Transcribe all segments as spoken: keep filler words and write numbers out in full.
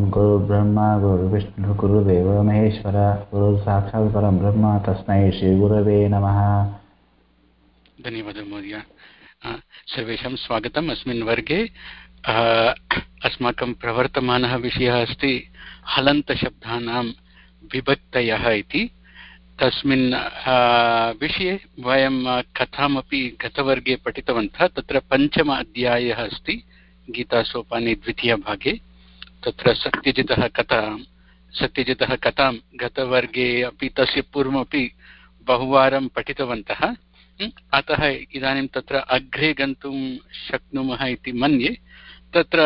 गुरुर्ब्रह्मा गुरुर्विष्णुः गुरुर्देवो महेश्वरः गुरुः साक्षात् परं ब्रह्म तस्मै श्रीगुरवे नमः। धन्यवादः महोदय। सर्वेषां स्वागतम्। अस्मिन् वर्गे अस्माकं प्रवर्तमानः विषयः अस्ति हलन्तशब्दानां विभक्तयः इति। तस्मिन् विषये वयं कथामपि गतवर्गे पठितवन्तः। तत्र पञ्चम अध्यायः अस्ति गीतासोपाने द्वितीयभागे। तत्र सत्यजितः कथा सत्यजितः कथां गतवर्गे अपि तस्य पूर्वमपि बहुवारं पठितवन्तः। अतः इदानीं तत्र अग्रे गन्तुं शक्नुमः इति मन्ये। तत्र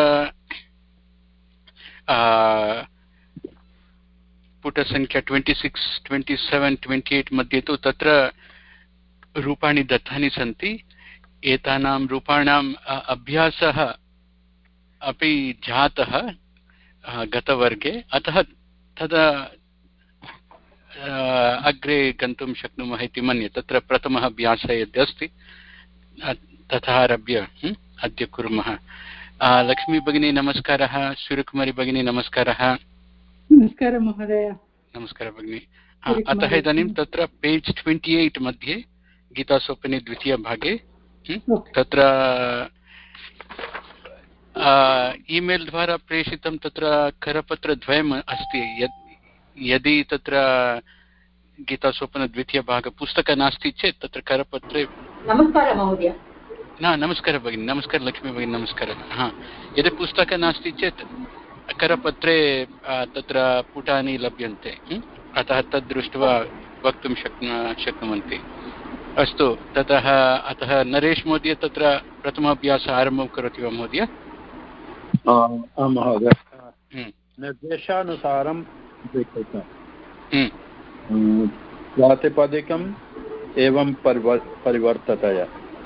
पुटसङ्ख्या twenty six twenty seven twenty eight मध्ये तु तत्र रूपाणि दत्तानि सन्ति। एतानां रूपाणाम् अभ्यासः अपि जातः गतवर्गे। अतः तदा अग्रे गन्तुं शक्नुमः इति मन्ये। तत्र प्रथमः अभ्यासः यद् तथा आरभ्य अद्य कुर्मः। लक्ष्मी भगिनी नमस्कारः। सूर्यकुमारी भगिनी नमस्कारः। नमस्कारः महोदय। नमस्कारः भगिनी। अतः इदानीं तत्र पेज् ट्वेण्टि एय्ट् मध्ये गीतासोपाने द्वितीयभागे तत्र ईमेल् द्वारा प्रेषितं तत्र करपत्रद्वयम् अस्ति। यत् यदि तत्र गीतासोपान द्वितीयभाग पुस्तकं नास्ति चेत् तत्र करपत्रे नमस्कारः महोदय। न नमस्कारः भगिनी। नमस्कारः लक्ष्मी भगिनी। नमस्कारः। हा, यदि पुस्तकं नास्ति चेत् करपत्रे तत्र पुटानि लभ्यन्ते। अतः तद् दृष्ट्वा वक्तुं शक्नु शक्नुवन्ति। अस्तु, ततः अतः नरेश महोदय तत्र प्रथमाभ्यासः आरम्भं करोति वा महोदय? महोदय, निर्देशानुसारं प्रातिपदिकम् एवं परिवर्ततया।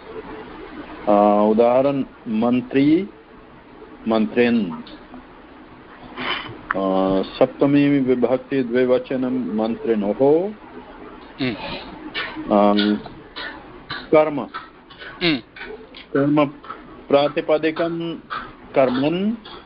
उदाहरण मंत्री मंत्रिन्। सप्तमी विभक्ति द्विवचनं मंत्रिणोः। कर्म कर्म प्रातिपदिकं कर्मन्।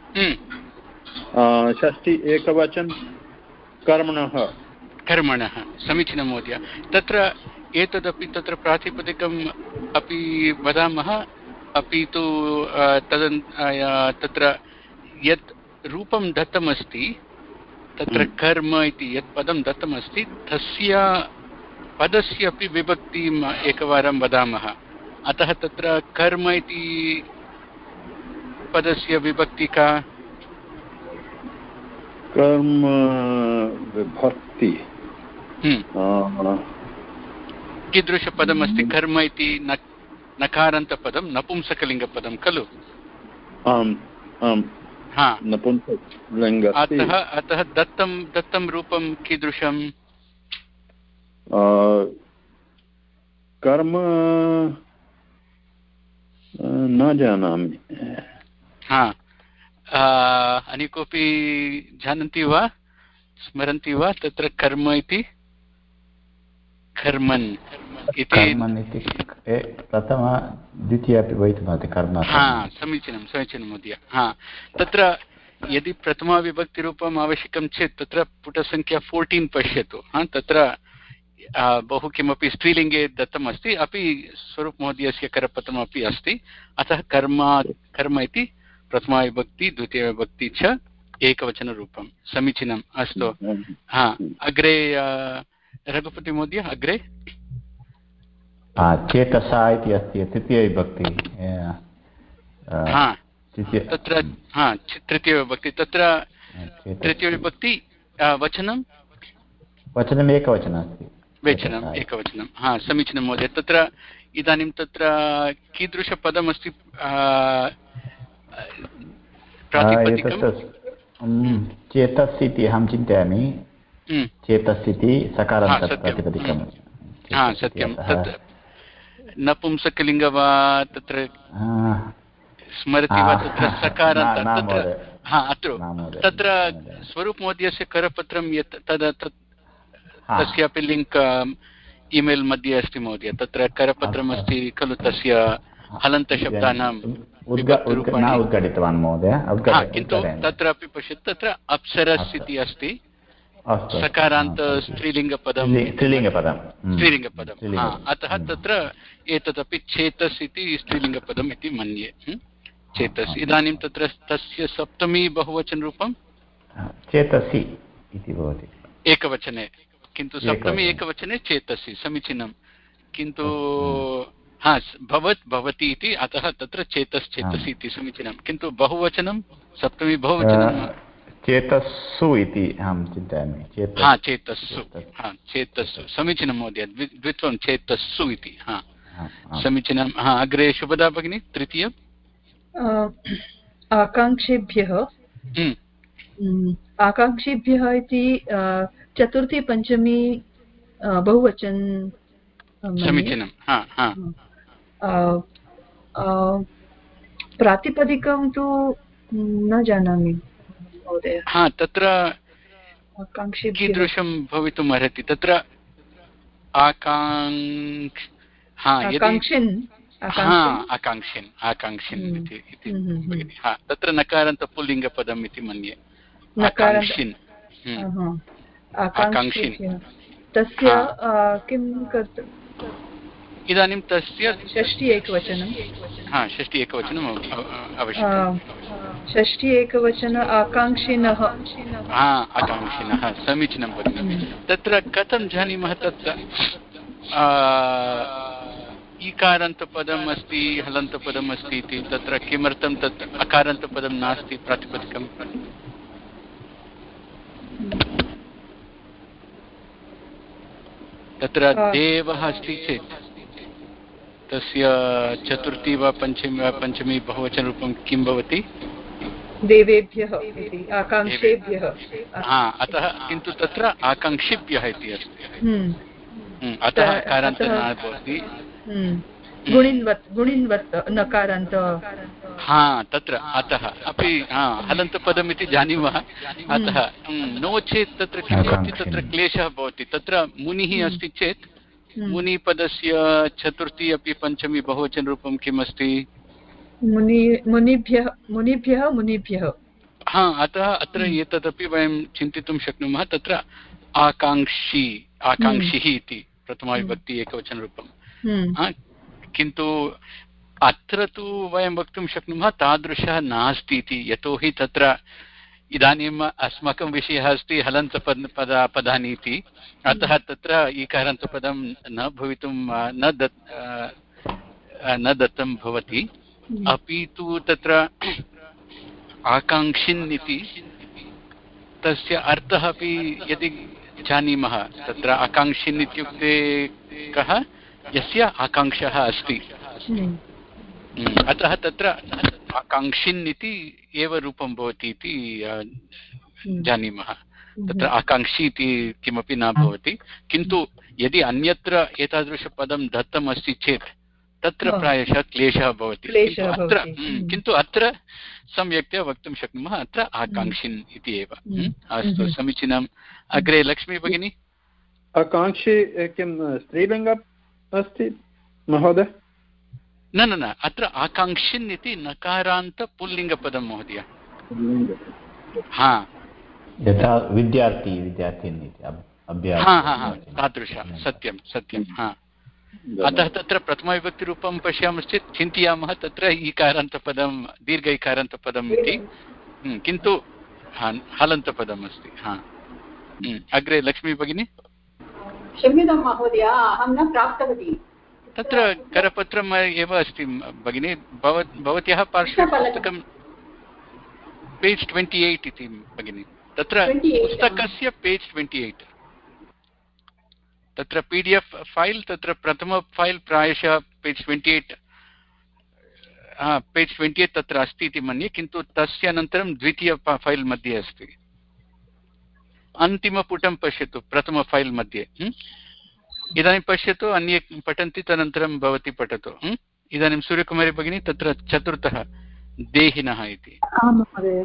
षष्ठी एकवचन कर्मणः कर्मणः। समीचीनं महोदय। तत्र एतदपि तत्र प्रातिपदिकम् अपि वदामः। अपि तु तदन् तत्र यत् रूपं दत्तमस्ति तत्र कर्म इति यत् पदं दत्तमस्ति तस्य पदस्य अपि विभक्तिम् एकवारं वदामः। अतः तत्र कर्म इति पदस्य विभक्ति का? कर्म विभक्ति कीदृशपदमस्ति? कर्म इति नकारान्तपदं, नपुंसकलिङ्गपदं खलु? आम् आम्। हा, नपुंसकलिङ्ग। अतः अतः दत्तं दत्तं रूपं कीदृशं? कर्म न जानामि। हा, अन्य कोऽपि जानन्ति वा, स्मरन्ति वा? तत्र कर्म इति कर्मन् इति प्रथम द्वितीय अपि भवितुमर्हति कर्म। हा, समीचीनं समीचीनं महोदय। हा, तत्र यदि प्रथमाविभक्तिरूपम् आवश्यकं चेत् तत्र पुटसङ्ख्या फोर्टीन् पश्यतु। हा, तत्र बहु किमपि स्त्रीलिङ्गे दत्तमस्ति। अपि स्वरूपमहोदयस्य करपत्रमपि अस्ति। अतः कर्म कर्म इति प्रथमाविभक्ति द्वितीयविभक्ति च एकवचनरूपं। समीचीनम्। अस्तु। हा, अग्रे रघुपति महोदय अग्रे। चेतसा इति अस्ति तृतीयविभक्ति। हा, तत्र हा तृतीयविभक्ति। तत्र तृतीयविभक्ति वचनं वचनम् एकवचनम् अस्ति। वचनम् एकवचनं। हा, समीचीनं महोदय। तत्र इदानीं तत्र कीदृशपदमस्ति प्रातिपदिकं? चेतस् इति अहं चिन्तयामि। चेतस् इति सकारान्तप्रातिपदिकं। हा, सत्यं। तत् नपुंसकलिङ्ग वा तत्र स्मरति वा? तत्र सकारान्त तत्र हा अत्र तत्र स्वरूपमहोदयस्य करपत्रं यत् तद् तस्यापि लिङ्क् ईमेल् मध्ये अस्ति महोदय। तत्र करपत्रम् अस्ति खलु तस्य हलन्तशब्दानां। न उद्घाटितवान् महोदय, किन्तु तत्रापि पश्यतु, तत्र अप्सरस् इति अस्ति, सकारान्त स्त्रीलिङ्गपदं स्त्रीलिङ्गपदं स्त्रीलिङ्गपदं अतः तत्र एतदपि चेतस् इति स्त्रीलिङ्गपदम् इति मन्ये। चेतस् इदानीं तत्र तस्य सप्तमी बहुवचनरूपं चेतसि इति भवति एकवचने, किन्तु सप्तमी एकवचने चेतसि, समीचीनं। किन्तु हा भवत् भवति इति, अतः तत्र चेतस् चेतसि इति समीचीनं। किन्तु बहुवचनं सप्तमी बहुवचनं चेतस्सु इति अहं चिन्तयामि। हा चेतस्सु, हा चेतस्सु, समीचीनं महोदय, द्वित्वं चेतस्सु इति, हा समीचीनं। हा अग्रे शुभदा भगिनी, तृतीयम् आकाङ्क्षेभ्यः। आकाङ्क्षेभ्यः इति चतुर्थी पञ्चमी बहुवचन, समीचीनं। प्रातिपदिकं तु न जानामि महोदय। हा तत्र कीदृशं भवितुम् अर्हति, तत्र आकाङ्क्ष आकाङ्क्षिन् आकाङ्क्षिन् आकाङ्क्षिन् इति, हा तत्र नकारान्त पुल्लिङ्गपदम् इति मन्ये। आकाङ्क्षिन् आकाङ्क्षिन् तस्य किं कर्तुं, इदानीं तस्य षष्ठी एकवचनं, हा षष्ठी एकवचनम् आवश्यकं। षष्ठी एकवचन आकाङ्क्षिणः, हा आकाङ्क्षिणः, समीचीनं भगिनि। तत्र कथं जानीमः तत्र ईकारान्तपदम् अस्ति हलन्तपदम् अस्ति इति, तत्र किमर्थं तत् अकारान्तपदं नास्ति प्रातिपदिकं? तत्र देवः अस्ति चेत् तस्य चतुर्थी वा पञ्चमी वा पञ्चमी बहुवचनरूपं किं भवति? देवेभ्यः इति, आकाङ्क्षेभ्यः। हा अतः, किन्तु तत्र आकाङ्क्षिभ्यः इति अस्ति, अतः अकारान्त न भवति। गुणिन्वत् गुणिन्वत् नकारान्त, हा तत्र अतः अपि हा हलन्तपदम् इति जानीमः। अतः नो चेत् तत्र किं भवति, तत्र क्लेशः भवति। तत्र मुनिः अस्ति चेत् मुनिपदस्य चतुर्थी अपि पञ्चमी बहुवचनरूपं किम् अस्ति? मुनि मुनिभ्यः मुनिभ्यः मुनिभ्यः हा अतः अत्र एतदपि वयं चिन्तितुं शक्नुमः। तत्र आकाङ्क्षी आकाङ्क्षिः इति प्रथमाविभक्ति एकवचनरूपं, किन्तु अत्र तु वयं वक्तुं शक्नुमः तादृशः नास्ति इति। यतोहि तत्र इदानीम् अस्माकं विषयः अस्ति हलन्तपद पद पदानि इति, अतः तत्र ईकारान्तपदं न भवितुं न दत् न दत्तं भवति। अपि तु तत्र आकाङ्क्षिन् इति तस्य अर्थः अपि यदि जानीमः, तत्र आकाङ्क्षिन् इत्युक्ते कः? यस्य आकाङ्क्षः अस्ति। अतः तत्र आकाङ्क्षिन् इति एव रूपं भवति इति जानीमः। तत्र आकाङ्क्षी इति किमपि न भवति। किन्तु यदि अन्यत्र एतादृशपदं दत्तम् अस्ति चेत् तत्र प्रायशः क्लेशः भवति। किन्तु अत्र किन्तु अत्र सम्यक्तया वक्तुं शक्नुमः, अत्र आकाङ्क्षिन् इति एव। अस्तु, समीचीनम्। अग्रे लक्ष्मी भगिनी। आकाङ्क्षी किं स्त्रीलिङ्गम् अस्ति महोदय? न न न अत्र आकाङ्क्षिन् इति नकारान्त पुल्लिङ्गपदं महोदय। हा यथा विद्यार्थी विद्यार्थिनी इति अभ्यासः, हा हा हा तादृश, सत्यं सत्यं। हा अतः तत्र प्रथमविभक्तिरूपं पश्यामश्चेत् चिन्तयामः तत्र ईकारान्तपदं दीर्घ ईकारान्तपदम् इति, किन्तु हलन्तपदम् अस्ति। हा अग्रे लक्ष्मी भगिनी। क्षम्यतां महोदय, अहं न प्राप्तवती। तत्र करपत्रम् एव अस्ति भगिनी, भव भवत्याः पार्श्वे पुस्तकं पेज् ट्वेण्टि एय्ट् इति भगिनी। तत्र पुस्तकस्य पेज् ट्वेण्टि एय्ट्, तत्र पी डि एफ् फैल्, तत्र प्रथम फैल् प्रायशः page twenty eight page twenty eight तत्र अस्ति इति मन्ये, किन्तु तस्य अनन्तरं द्वितीय फैल् मध्ये अस्ति। अन्तिमपुटं पश्यतु प्रथम फैल् मध्ये। इदानीं पश्यतु, अन्ये पठन्ति, तदनन्तरं भवती पठतु। इदानीं सूर्यकुमारी भगिनी, तत्र चतुर्थः देहिनः इति। आं महोदय,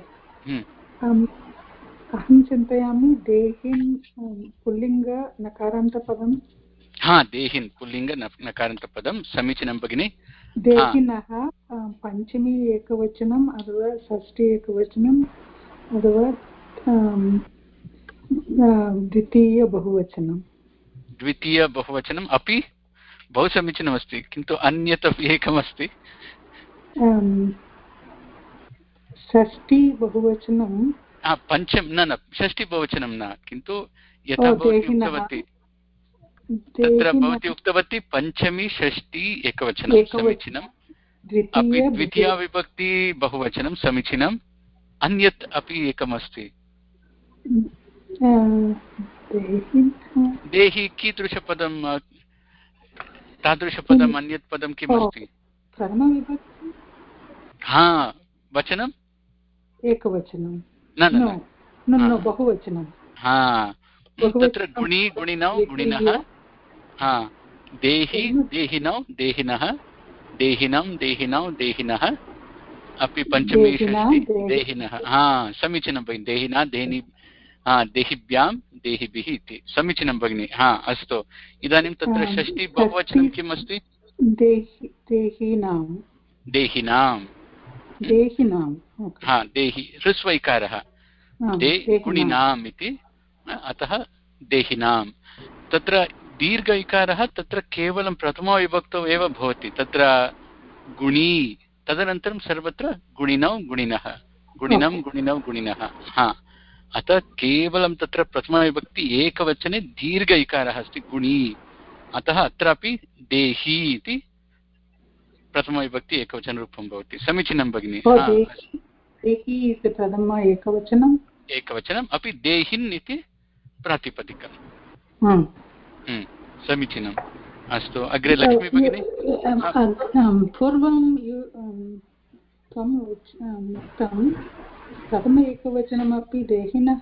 अहं चिन्तयामि देहिन् पुल्लिङ्ग नकारान्तपदं। हा देहिन् पुल्लिङ्ग नकारान्तपदं, समीचीनं भगिनी। देहिनः पञ्चमी एकवचनम् अथवा षष्ठी एकवचनम् अथवा द्वितीय बहुवचनं द्वितीय बहुवचनम् अपि बहु समीचीनमस्ति किन्तु अन्यत् अपि एकमस्ति षष्ठी बहुवचनं पञ्चम न न षष्ठी बहुवचनं न किन्तु यथा भवती उक्तवती तत्र भवती उक्तवती पञ्चमी षष्ठी एकवचनं समीचीनम् अपि द्वितीया विभक्ति बहुवचनं समीचीनम् अन्यत् अपि एकमस्ति देहि कीदृशपदं तादृशपदम् अन्यत् पदं किमस्ति हा वचनम् एकवचनं न न न बहुवचनं हा तत्र गुणी गुणिनौ गुणिनः हा देहि देहिनौ देहिनः देहिनं देहिनौ देहिनः अपि पञ्चमी षष्ठी देहिनः हा समीचीनं भगिनि देहिना देहिनी हा देहिभ्यां देहिभिः इति समीचीनं भगिनि हा अस्तु इदानीं तत्र षष्ठी बहुवचनं किम् अस्ति देहिनां देहिनां देहिनां हा देहि ह्रस्वैकारः दे गुणिनाम् इति अतः देहिनां तत्र दीर्घ इकारः तत्र केवलं प्रथमविभक्तौ एव भवति तत्र गुणी तदनन्तरं सर्वत्र गुणिनौ गुणिनः गुणिनं गुणिनौ गुणिनः हा अतः केवलं तत्र प्रथमविभक्ति एकवचने दीर्घ इकारः अस्ति गुणी अतः अत्रापि देहि इति प्रथमविभक्ति एकवचनरूपं भवति समीचीनं भगिनि एकवचनम् एकवचनम् अपि देहिन् इति प्रातिपदिकम् समीचीनम् अस्तु अग्रे लक्ष्मी भगिनी पूर्वं प्रथम एकवचनमपि देहिनः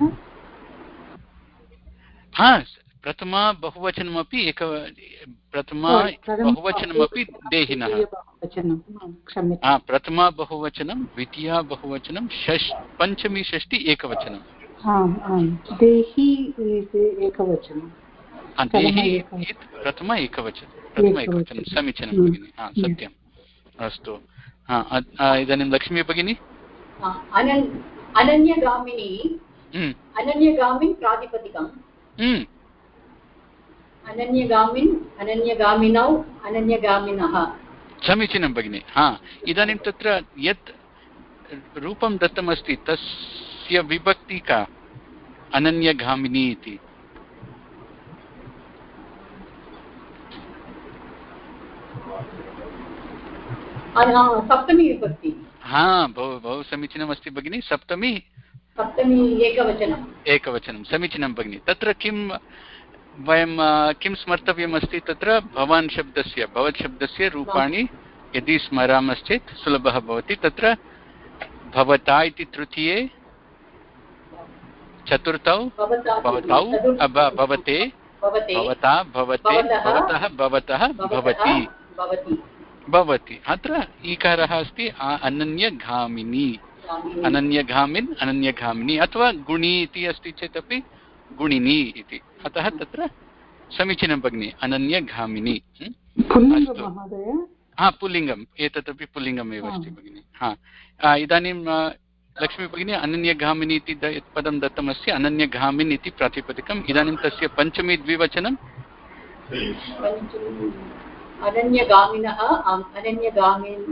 हा प्रथमा बहुवचनमपि एक प्रथमा बहुवचनमपि देहिनः हा प्रथमा बहुवचनं द्वितीया बहुवचनं षष् पञ्चमी षष्ठी एकवचनं देहि एकवचनं देहि प्रथम एकवचनं प्रथम एकवचनं समीचीनं भगिनि हा सत्यम् अस्तु हा इदानीं लक्ष्मी भगिनी अनन्यगामिनी अनन्यगामिन् प्रातिपदिकम् अनन्यगामिन् अनन्यगामिनौ अनन्यगामिनः समीचीनं भगिनि हा इदानीं तत्र यत् रूपं दत्तमस्ति तस्य विभक्ति का अनन्यगामिनी इति सप्तमी विभक्ति हा बहु बहु समीचीनमस्ति भगिनि सप्तमी सप्तमी एकवचनम् एकवचनं समीचीनं भगिनि तत्र किं वयं किं स्मर्तव्यमस्ति तत्र भवान् शब्दस्य भवत् शब्दस्य रूपाणि यदि स्मरामश्चेत् सुलभः भवति तत्र भवता इति तृतीये चतुर्थौ भवतौ भवते भवता भवते भवतः भवतः भवति भवति अत्र ईकारः अस्ति अनन्यगामिनी अनन्यगामिन् अनन्यगामिनी अथवा गुणी इति अस्ति चेदपि गुणिनी इति अतः तत्र समीचीनं भगिनि अनन्यगामिनी हा पुल्लिङ्गम् एतदपि पुल्लिङ्गम् एव अस्ति भगिनि हा इदानीं लक्ष्मी भगिनी अनन्यगामिनी इति पदं दत्तमस्ति अनन्यगामिन् इति प्रातिपदिकम् इदानीं तस्य पञ्चमी द्विवचनं अनन्यगामिनः अनन्यगामिन्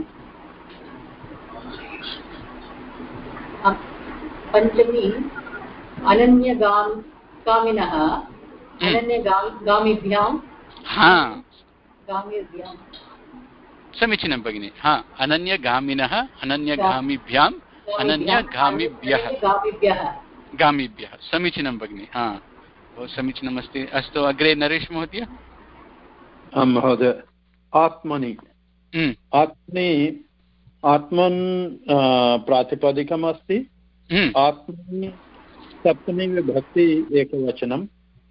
पञ्चमी अनन्यगाम् गामिनः अनन्यगामिभ्यां हा गामिभ्यां समीचीनं भगिनि हा अनन्यगामिनः अनन्यगामिभ्याम् अनन्यगामिभ्यः गामिभ्यः समीचीनं भगिनि हा बहु समीचीनमस्ति अस्तु अग्रे नरेश महोदय महोदय आत्मनि आत्मनि आत्मन् प्रातिपदिकम् अस्ति आत्मनि सप्तमी विभक्ति एकवचनं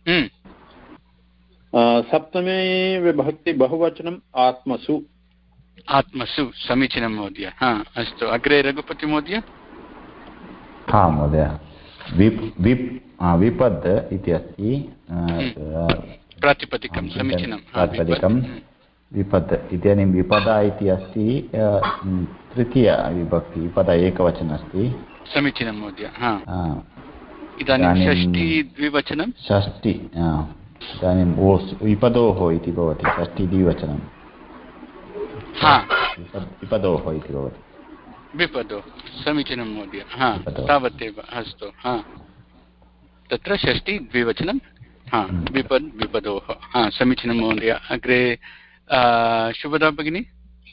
सप्तमी विभक्ति बहुवचनम् आत्मसु आत्मसु समीचीनं महोदय हा अस्तु अग्रे रघुपति महोदय हा महोदय विप् विप् विपद् इति अस्ति प्रातिपदिकं समीचीनं प्रातिपदिकं विपद इदानीं विपदा इति अस्ति तृतीया विभक्ति विपदा एकवचनम् अस्ति समीचीनं महोदय इदानीं षष्ठी द्विवचनं षष्ठी इदानीं विपदोः इति भवति षष्ठी द्विवचनं विपदोः इति भवति विपदो समीचीनं महोदय तावदेव अस्तु तत्र षष्ठी द्विवचनं विपद् विपदोः समीचीनं महोदय अग्रे शुभदा भगिनी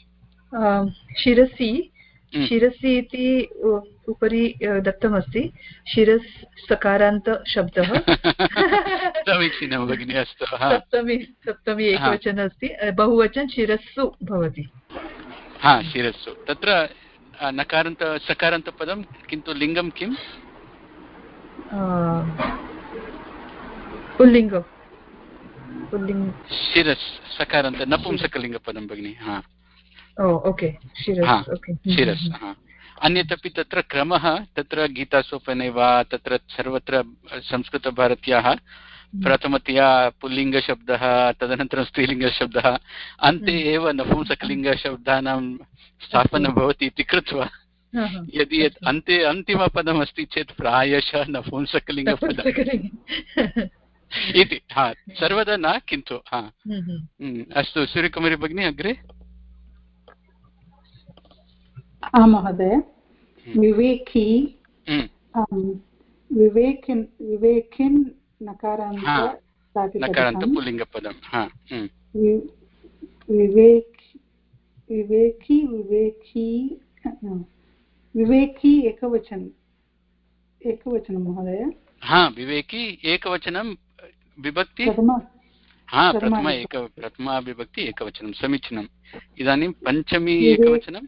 शिरसि शिरसि इति उपरि दत्तमस्ति शिरस् सकारान्त शब्दः समीचीनं भगिनी अस्तु सप्तमी सप्तमी एकवचन अस्ति बहुवचन शिरस्सु भवति हा शिरस्सु तत्र नकारान्त सकारान्तपदं किन्तु लिङ्गं किम् पुल्लिङ्गं शिरस् सकारान्त नपुंसकलिङ्गपदं भगिनि ओके शिरस् ओके शिरस् अन्यत् अपि तत्र क्रमः तत्र गीतासोपाने वा तत्र सर्वत्र संस्कृतभारत्याः प्रथमतया पुल्लिङ्गशब्दः तदनन्तरं स्त्रीलिङ्गशब्दः अन्ते एव नपुंसकलिङ्गशब्दानां स्थापनं भवति इति कृत्वा यदि अन्ते अन्तिमपदमस्ति चेत् प्रायशः नपुंसकलिङ्गपदम् इति हा सर्वदा न किन्तु हा अस्तु सूर्यकुमारी भगिनी अग्रे महोदय विवेकी विवेकिन् विवेकिन् नकारान्त नकारान्त पुल्लिङ्गपदं विवेक विवेकी विवेकी विवेकी एकवचन एकवचनं महोदय हा विवेकी एकवचनं विभक्ति हा प्रथमा एक प्रथमा विभक्ति एकवचनं समीचीनम् इदानीं पञ्चमी एकवचनं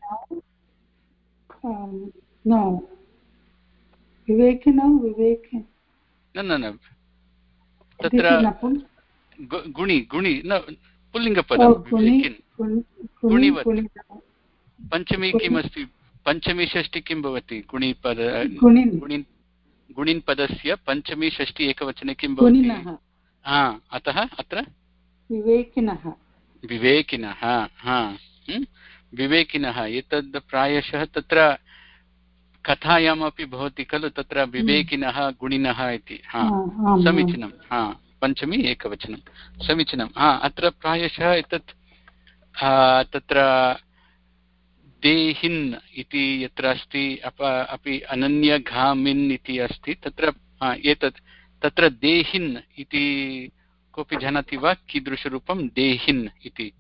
न विवेकिनो विवेक न न तत्र गुणि गुणि न पुल्लिङ्गपदं गुणिवत् पञ्चमी किम् अस्ति पञ्चमी षष्ठी किं भवति गुणिपद गुणिन् गुणिन् पदस्य पञ्चमी षष्ठी एकवचने किं भवति हा अतः अत्र विवेकिनः विवेकिनः हा विवेकिनः एतद् प्रायशः तत्र कथायामपि भवति खलु तत्र विवेकिनः गुणिनः इति हा समीचीनं हा पञ्चमी एकवचनं समीचीनं हा अत्र प्रायशः एतत् तत्र देहिन् इति यत्र अस्ति अप अपि अनन्यघामिन् इति अस्ति तत्र एतत् तत्र देहिन् इति कोऽपि जानाति वा कीदृशरूपं देहिन् इति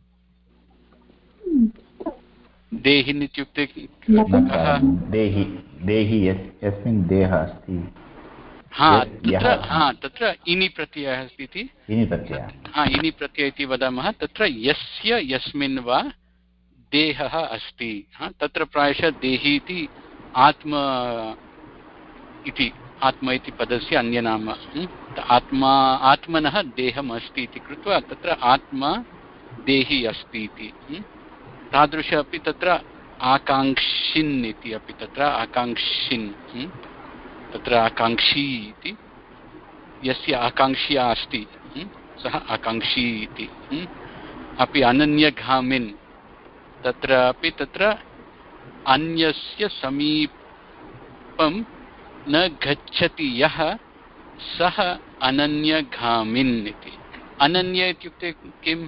देहिन् इत्युक्ते देहि देहि यस्मिन् देहः अस्ति हा तत्र हा तत्र इनि प्रत्ययः अस्ति इति इनि प्रत्ययः हा इनि प्रत्ययः इति वदामः तत्र यस्य यस्मिन् वा देहः अस्ति तत्र प्रायशः देहि इति आत्म इति आत्मा इति पदस्य अन्यनाम आत्मा आत्मनः देहम् अस्ति इति कृत्वा तत्र आत्मा देहि अस्ति इति तादृश अपि तत्र आकाङ्क्षिन् इति अपि तत्र आकाङ्क्षिन् तत्र आकाङ्क्षी इति यस्य आकाङ्क्षा अस्ति सः आकाङ्क्षी इति अपि अनन्यघामिन् तत्र अपि तत्र अन्यस्य समीपं न गच्छति यः सः अनन्यगामिन् इति अनन्य इत्युक्ते किम्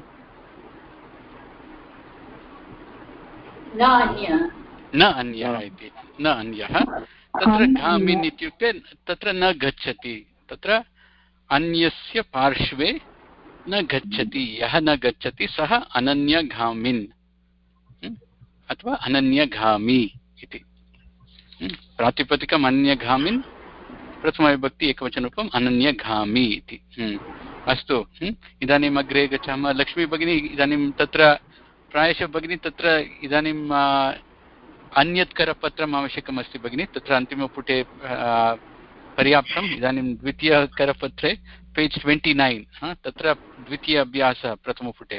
न अन्यः इति न अन्यः तत्र गामिन् इत्युक्ते तत्र न गच्छति तत्र अन्यस्य पार्श्वे न गच्छति यः न गच्छति सः अनन्यगामिन् अथवा अनन्यगामी इति प्रातिपदिकम् अन्यगामिन् प्रथमविभक्ति एकवचनरूपम् अनन्यगामी इति अस्तु इदानीम् अग्रे गच्छामः लक्ष्मी भगिनी इदानीं तत्र प्रायशः भगिनी तत्र इदानीम् अन्यत् करपत्रम् आवश्यकमस्ति भगिनी तत्र अन्तिमपुटे पर्याप्तम् इदानीं द्वितीयकरपत्रे पेज् ट्वेण्टि नैन् तत्र द्वितीय अभ्यासः प्रथमपुटे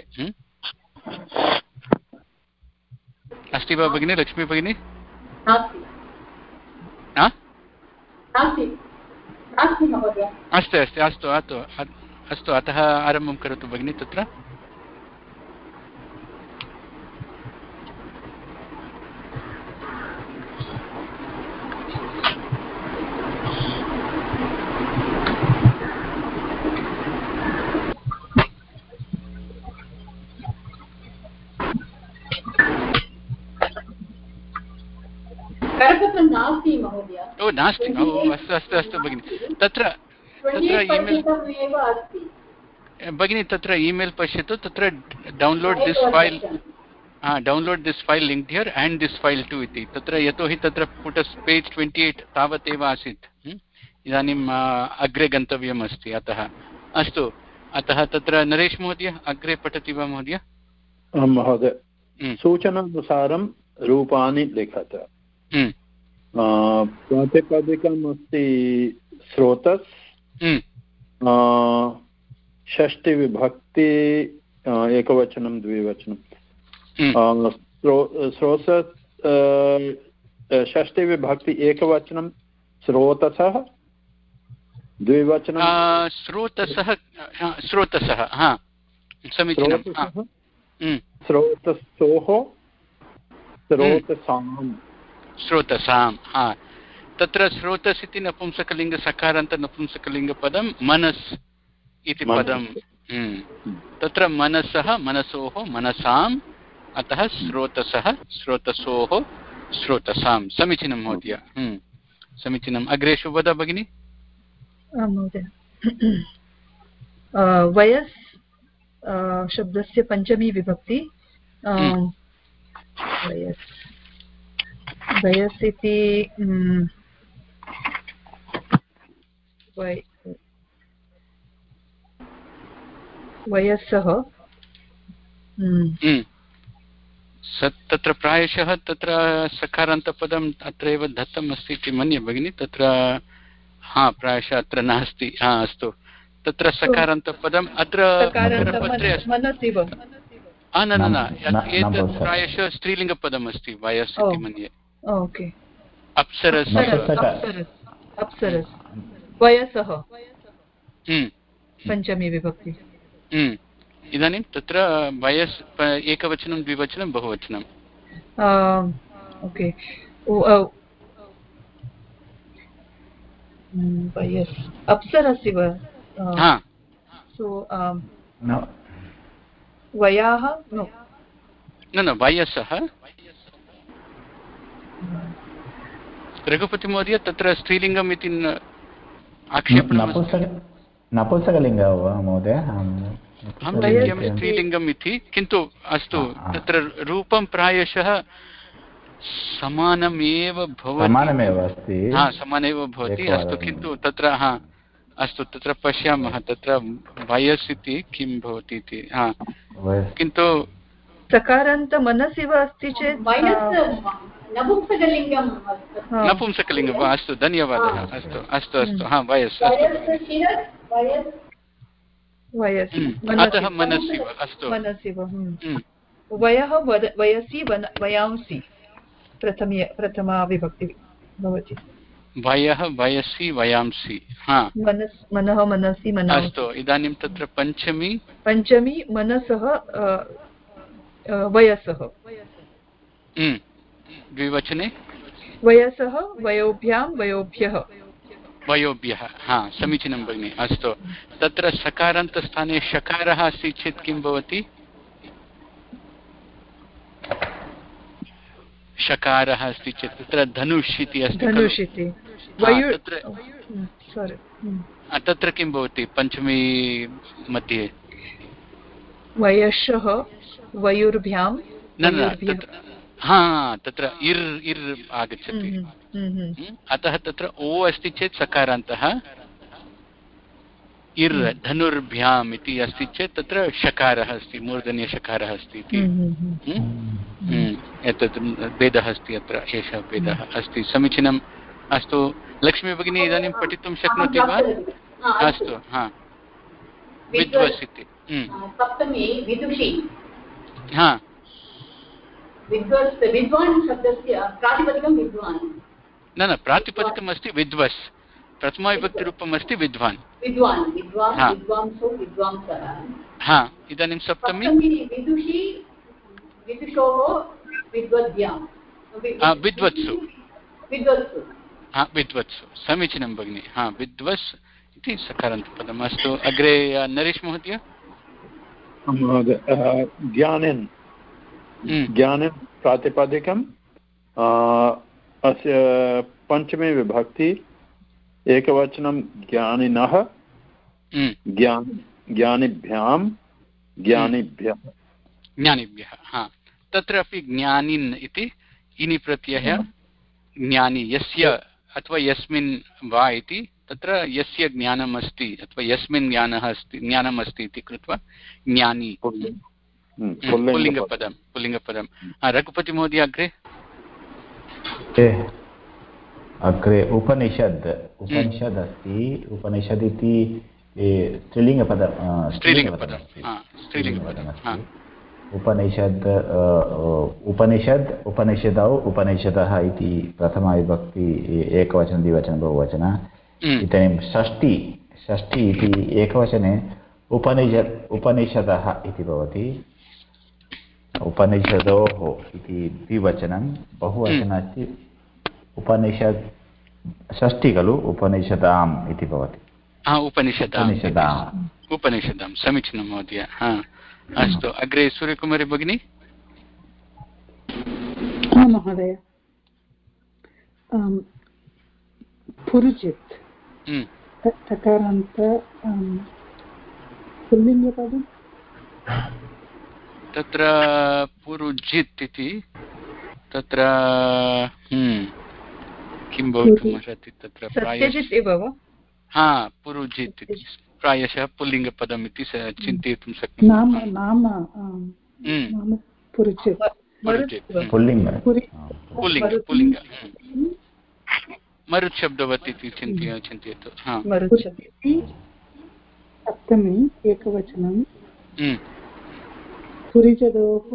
अस्ति वा भगिनी लक्ष्मी भगिनी अस्तु अस्तु अस्तु अस्तु अस्तु अतः आरम्भं करोतु भगिनी तत्र ओ नास्ति ओ अस्तु अस्तु अस्तु भगिनि तत्र तत्र ईमेल् भगिनि तत्र ईमेल् पश्यतु तत्र download this file download this file link here and this file to इति तत्र यतोहि तत्र पुटस् पेज् ट्वेण्टि एय्ट् तावदेव आसीत् इदानीम् अग्रे गन्तव्यम् अस्ति अतः अस्तु अतः तत्र नरेश महोदय अग्रे पठति वा महोदय महोदय सूचनानुसारं रूपाणि लिखत प्रातिपदिकम् अस्ति स्रोतस् षष्टिविभक्ति एकवचनं द्विवचनं स्रोतस् षष्टिविभक्ति एकवचनं स्रोतसः द्विवचनं स्रोतसः स्रोतसः हा समीचीनं स्रोतसोः स्रोतसां स्रोतसां हा तत्र स्रोतस् इति नपुंसकलिङ्गसकारान्त नपुंसकलिङ्गपदं मनस् इति पदं तत्र मनसः मनसोः मनसाम् अतः स्रोतसः स्रोतसोः स्रोतसां समीचीनं महोदय समीचीनम् अग्रे शुभदा भगिनी महोदय वयस् शब्दस्य पञ्चमी विभक्ति वयस् वयस् इति वयसः तत्र प्रायशः तत्र सकारान्तपदम् अत्रैव दत्तम् अस्ति इति मन्ये भगिनि तत्र हा प्रायशः अत्र नास्ति हा अस्तु तत्र सकारान्तपदम् अत्र पत्रे अस्ति न न न एतत् प्रायशः स्त्रीलिङ्गपदम् अस्ति वयस् इति मन्ये अप्सरस् अप्सरस् वयसः पञ्चमी विभक्ति इदानीं तत्र वयस् एकवचनं द्विवचनं बहुवचनं ओके वयस् अप्सरस् इव सो वयाः न न वयसः रघुपतिमहोदय तत्र स्त्रीलिङ्गम् इति आक्षेपणं नपुंसकलिङ्गः वा महोदय स्त्रीलिङ्गम् इति किन्तु अस्तु तत्र रूपं प्रायशः समानमेव भवति समानमेव अस्ति हा समानमेव भवति अस्तु किन्तु तत्र हा अस्तु तत्र पश्यामः तत्र वयस् इति किं भवति इति हा किन्तु सकारान्त मनसि वा अस्ति चेत् नपुंसकलिङ्गं नपुंसकलिङ्गं वा अस्तु धन्यवादः अस्तु अस्तु अस्तु हा वयस् वयस् अतः मनसि वा अस्तु मनसि वा वयः वयसि वयांसि प्रथमी प्रथमा विभक्ति भवति वयः वयसि वयांसि हा मनस् मनः मनसि मनः अस्तु इदानीं तत्र पञ्चमी पञ्चमी मनसः वयसः द्विवचने वयसः वयोभ्यां वयोभ्यः वयोभ्यः हा समीचीनं भगिनि अस्तु तत्र सकारान्तस्थाने शकारः अस्ति चेत् किं भवति शकारः अस्ति चेत् तत्र धनुष् इति अस्ति धनुष् इति तत्र किं भवति पञ्चमी मध्ये वयसः वयोर्भ्यां न न हा तत्र इर् इर् आगच्छति अतः तत्र ओ अस्ति चेत् सकारान्तः इर् धनुर्भ्याम् इति अस्ति चेत् तत्र शकारः अस्ति मूर्धन्यशकारः अस्ति इति एतत् भेदः अस्ति अत्र एषः भेदः अस्ति समीचीनम् अस्तु लक्ष्मी भगिनी इदानीं पठितुं शक्नोति वा अस्तु हा विद्वस् इति सप्तमी विदुषी हा विद्वस् विद्वान् शब्दस्य प्रातिपदिकं विद्वान् न न प्रातिपदिकम् अस्ति विद्वस् प्रथमाविभक्तिरूपम् अस्ति विद्वान् विद्वान् विद्वान् विद्वांसो विद्वांसः हा इदानीं सप्तमी विदुषी विदुषोः विद्वद्भ्यां विद्वत्सु विद्वत्सु हा विद्वत्सु समीचीनं भगिनि हा विद्वस् इति सकारान्तपदम् अस्तु अग्रे नरेश महोदय ज्ञानेन ज्ञानेन प्रातिपदिकं अस्य पञ्चमी विभक्ति एकवचनं ज्ञानिनः ज्ञान ज्ञानिभ्यां ज्ञानिभ्यः ज्ञानिभ्यः हा तत्रापि ज्ञानिन् इति इनि प्रत्ययः ज्ञानी यस्य अथवा यस्मिन् वा इति तत्र यस्य ज्ञानम् अस्ति अथवा यस्मिन् ज्ञानः अस्ति ज्ञानम् अस्ति इति कृत्वा ज्ञानी पुल्लिङ्गपदं पुल्लिङ्गपदं रघुपतिमहोदय अग्रे अग्रे उपनिषद् उपनिषद् अस्ति उपनिषद् इति स्त्रीलिङ्गपदं स्त्रीलिङ्गपदं स्त्रीलिङ्गपदम् उपनिषद् उपनिषद् उपनिषदौ उपनिषदः इति प्रथमाविभक्ति एकवचनं द्विवचनं बहुवचन इदानीं षष्ठी षष्ठी इति एकवचने उपनिषद् उपनिषदः इति भवति उपनिषदोः इति द्विवचनं बहुवचनम् अस्ति उपनिषद् षष्ठी खलु उपनिषदाम् इति भवति उपनिषदाम् उपनिषदां समीचीनं महोदय अस्तु अग्रे सूर्यकुमारी भगिनी महोदय पुरुजित् तकारान्त पुल्लिङ्गपदं तत्र पुरुजित् इति तत्र किं भवितुमर्हति तत्र सत्यजित् एव वा हा पुरुजित् इति प्रायशः पुल्लिङ्गपदम् इति चिन्तयितुं शक्नुमः नाम नाम पुरुजित् पुल्लिङ्ग पुल्लिङ्ग पुल्लिङ्ग मरुत् शब्दवत् इति चिन्तय चिन्तयतु सप्तमी एकवचनं पुरिजदोः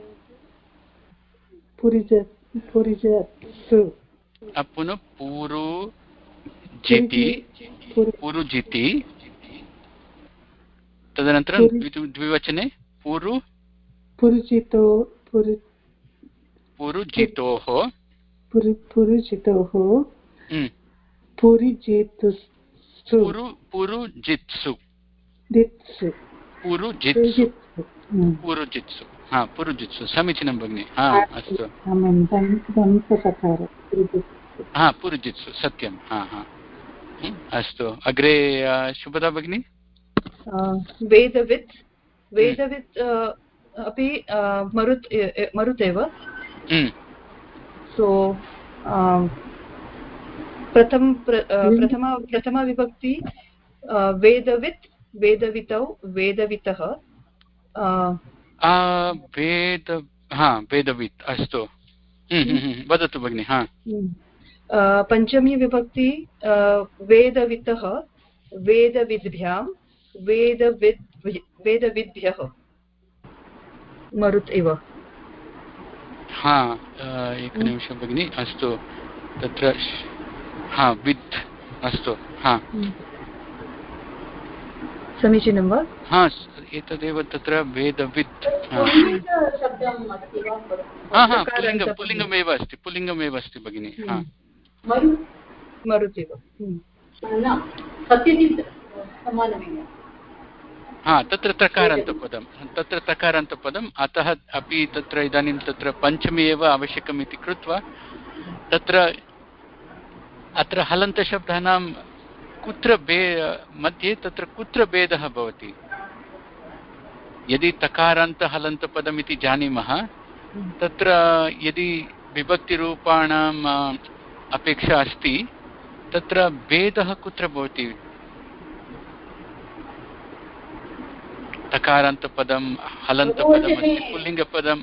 पुरिजत् पुरिजत्सु पुनः पूरु जिति पुरुजिति तदनन्तरं द्विवचने पुरु पुरुजितो पुरुजितोः पुरुजितोः पुरिजितुस्तु पुरुजित्सु दित्सु पुरुजित्सु पुरुजित्सु हा पुरुजित्सु समीचीनं भगिनि हा अस्तु हा पुरुजित्सु सत्यं हा हा अस्तु अग्रे शुभदा भगिनी वेदवित् वेदवित् अपि मरुत् मरुत् एव सो प्रथम प्रथमा प्रथमा विभक्ति वेदवित् वेदवितौ वेदवितः वेद हा वेदवित् अस्तु वदतु भगिनि हा पञ्चमी विभक्ति वेदवितः वेदविद्भ्यां वेदविद् वेदविद्भ्यः मरुत् एव हा एकनिमिषं भगिनि अस्तु तत्र हा विद् अस्तु हा समीचीनं वा हा एतदेव तत्र वेदवित् हा हा पुल्लिङ्ग पुल्लिङ्गमेव अस्ति पुल्लिङ्गमेव अस्ति भगिनि हा मरुत् एव हा तत्र तकारान्तपदं तत्र तकारान्तपदम् अतः अपि तत्र इदानीं तत्र पञ्चमी एव आवश्यकम् इति कृत्वा तत्र अत्र हलन्तशब्दानां कुत्र भे मध्ये तत्र कुत्र भेदः भवति यदि तकारान्तहलन्तपदम् इति जानीमः तत्र यदि विभक्तिरूपाणाम् अपेक्षा अस्ति तत्र भेदः कुत्र भवति तकारान्तपदं हलन्तपदम् अस्ति पुल्लिङ्गपदं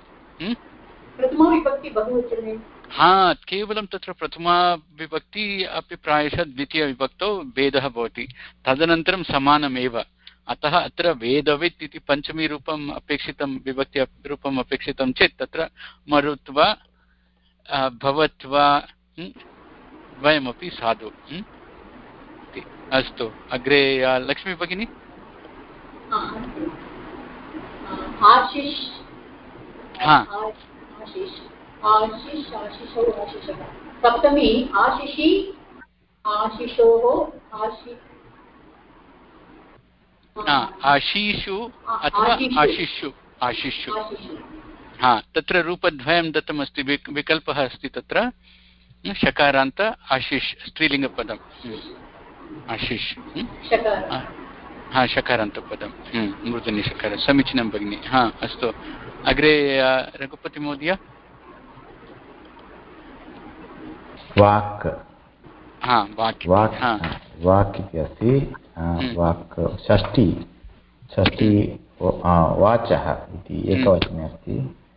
हा केवलं तत्र प्रथमा विभक्ति अपि प्रायशः द्वितीयविभक्तौ भेदः भवति तदनन्तरं समानमेव अतः अत्र वेदवित् इति पञ्चमीरूपम् अपेक्षितं विभक्तिरूपम् अपेक्षितं चेत् तत्र मरुत्वा भवत्वा द्वयमपि साधु अस्तु अग्रे लक्ष्मी भगिनी आशिष हाँ आशिष आशिष आशिषौ आशिषः सप्तमी आशिषि आशिषोः आशि आशीषु अथवा आशिषु आशिषु हा तत्र रूपद्वयं दत्तमस्ति विकल्पः अस्ति तत्र शकारान्त आशिष् स्त्रीलिङ्गपदम् आशिष् हा शकारान्तपदं मूर्धन्य शकार समीचीनं भगिनि हा अस्तु अग्रे रघुपतिमहोदय वाक् हा वाक् वाक् वाक् इति अस्ति वाक् षष्ठी षष्ठी वाचः इति एकवचने अस्ति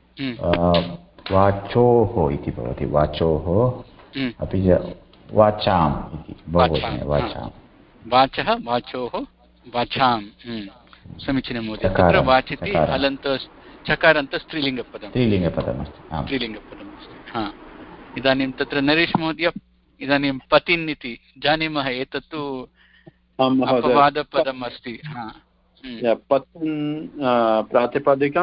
वाचोः इति भवति वाचोः अपि च वाचाम् इति बहुवचने वाचाम् वाचः वाचोः वाचां समीचीनं महोदय तत्र वाचिति हलन्त चकारान्त स्त्रीलिङ्गपदं स्त्रीलिङ्गपदमस्ति स्त्रीलिङ्गपदमस्ति हा इदानीं तत्र नरेश महोदय इदानीं पतिन् इति जानीमः एतत्तु अपवादपदम् अस्ति पतिन् प्रातिपदिकं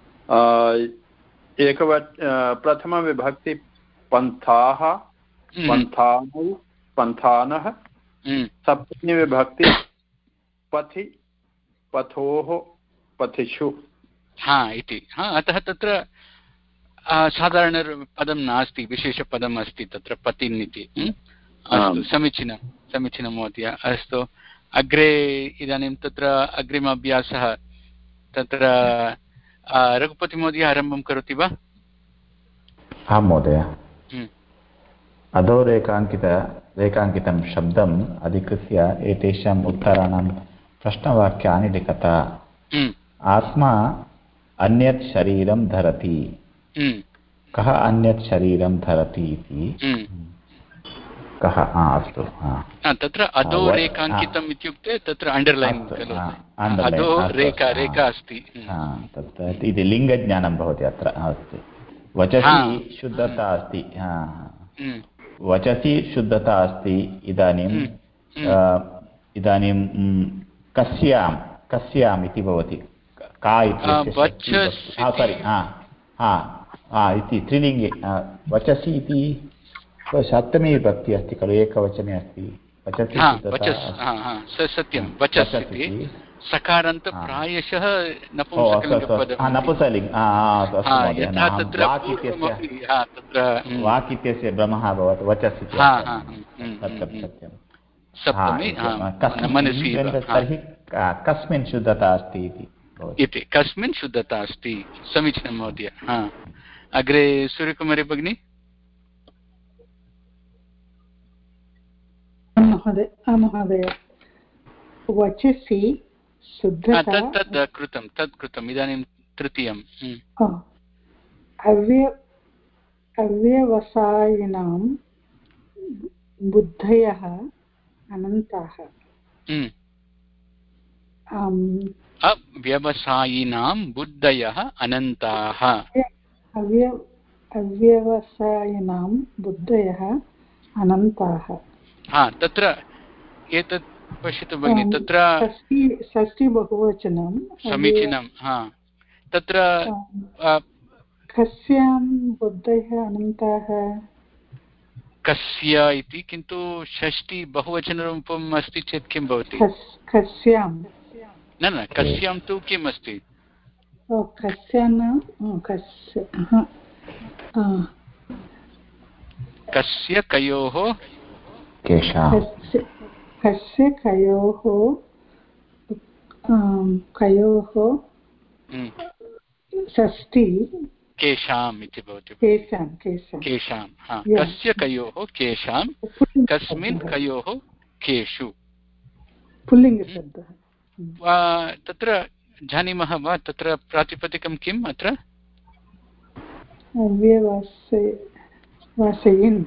एकवच प्रथमविभक्ति पन्थाः पन्थानौ पन्थानः सप्तमीविभक्ति पथि पथोः पथिषु हा इति हा अतः तत्र साधारणपदं नास्ति विशेषपदम् अस्ति तत्र पतिन् इति अस्तु समीचीनं समीचीनं महोदय अस्तु अग्रे इदानीं तत्र अग्रिम अभ्यासः तत्र रघुपतिमहोदय आरम्भं करोति वा आं महोदय अधोरेखाङ्कित रेखाङ्कितं शब्दम् अधिकृत्य एतेषाम् उत्तराणां प्रश्नवाक्यानि लिखत आत्मा अन्यत् शरीरं धरति कः अन्यत् शरीरं धरति इति कः अस्तु तत्र अधोरेखाङ्कितम् इत्युक्ते तत्र अण्डर्लैन् खलु अधो रेखा रेखा अस्ति तत्र इति लिङ्गज्ञानं भवति अत्र अस्ति वचसि शुद्धता अस्ति वचसि शुद्धता अस्ति इदानीं इदानीं कस्यां कस्याम् इति भवति का इत्यस्य सारि हा इति त्रिलिङ्गे वचसि इति सप्तमी विभक्ति अस्ति खलु एकवचने अस्ति वचसि सत्यं वचस् इति सकारान्त प्रायशः नपुंसकलिङ्ग वाक् इत्यस्य भ्रमः अभवत् वचस् इति सत्यं सत्यं तर्हि कस्मिन् शुद्धता अस्ति इति कस्मिन् शुद्धता अस्ति समीचीनं महोदय अग्रे सूर्यकुमारी भगिनी महोदय वचसि शुद्धता तत् कृतं तत् कृतम् इदानीं तृतीयं अव्य अव्यवसायिनां बुद्धयः अनन्ताः अव्यवसायिनां बुद्धयः अनन्ताः अव्य अव्यवसायिनां बुद्धयः अनन्ताः हा तत्र एतत् पश्यतु भगिनि तत्र षष्ठी बहुवचनं समीचीनं हा तत्र कस्यां बुद्धयः अनन्ताः कस्य इति किन्तु षष्ठी बहुवचनरूपम् अस्ति चेत् किं भवति कस्यां न न कस्यां तु किम् अस्ति कस्यां कस्य कयोः कस्य कयोः कयोः षष्ठी केषाम् इति भवति केषां केषां केषां हा कस्य कयोः केषां कस्मिन् कयोः केषु पुल्लिङ्गशब्दः तत्र जानीमः वा तत्र प्रातिपदिकं किम् अत्र अव्यवसायिन्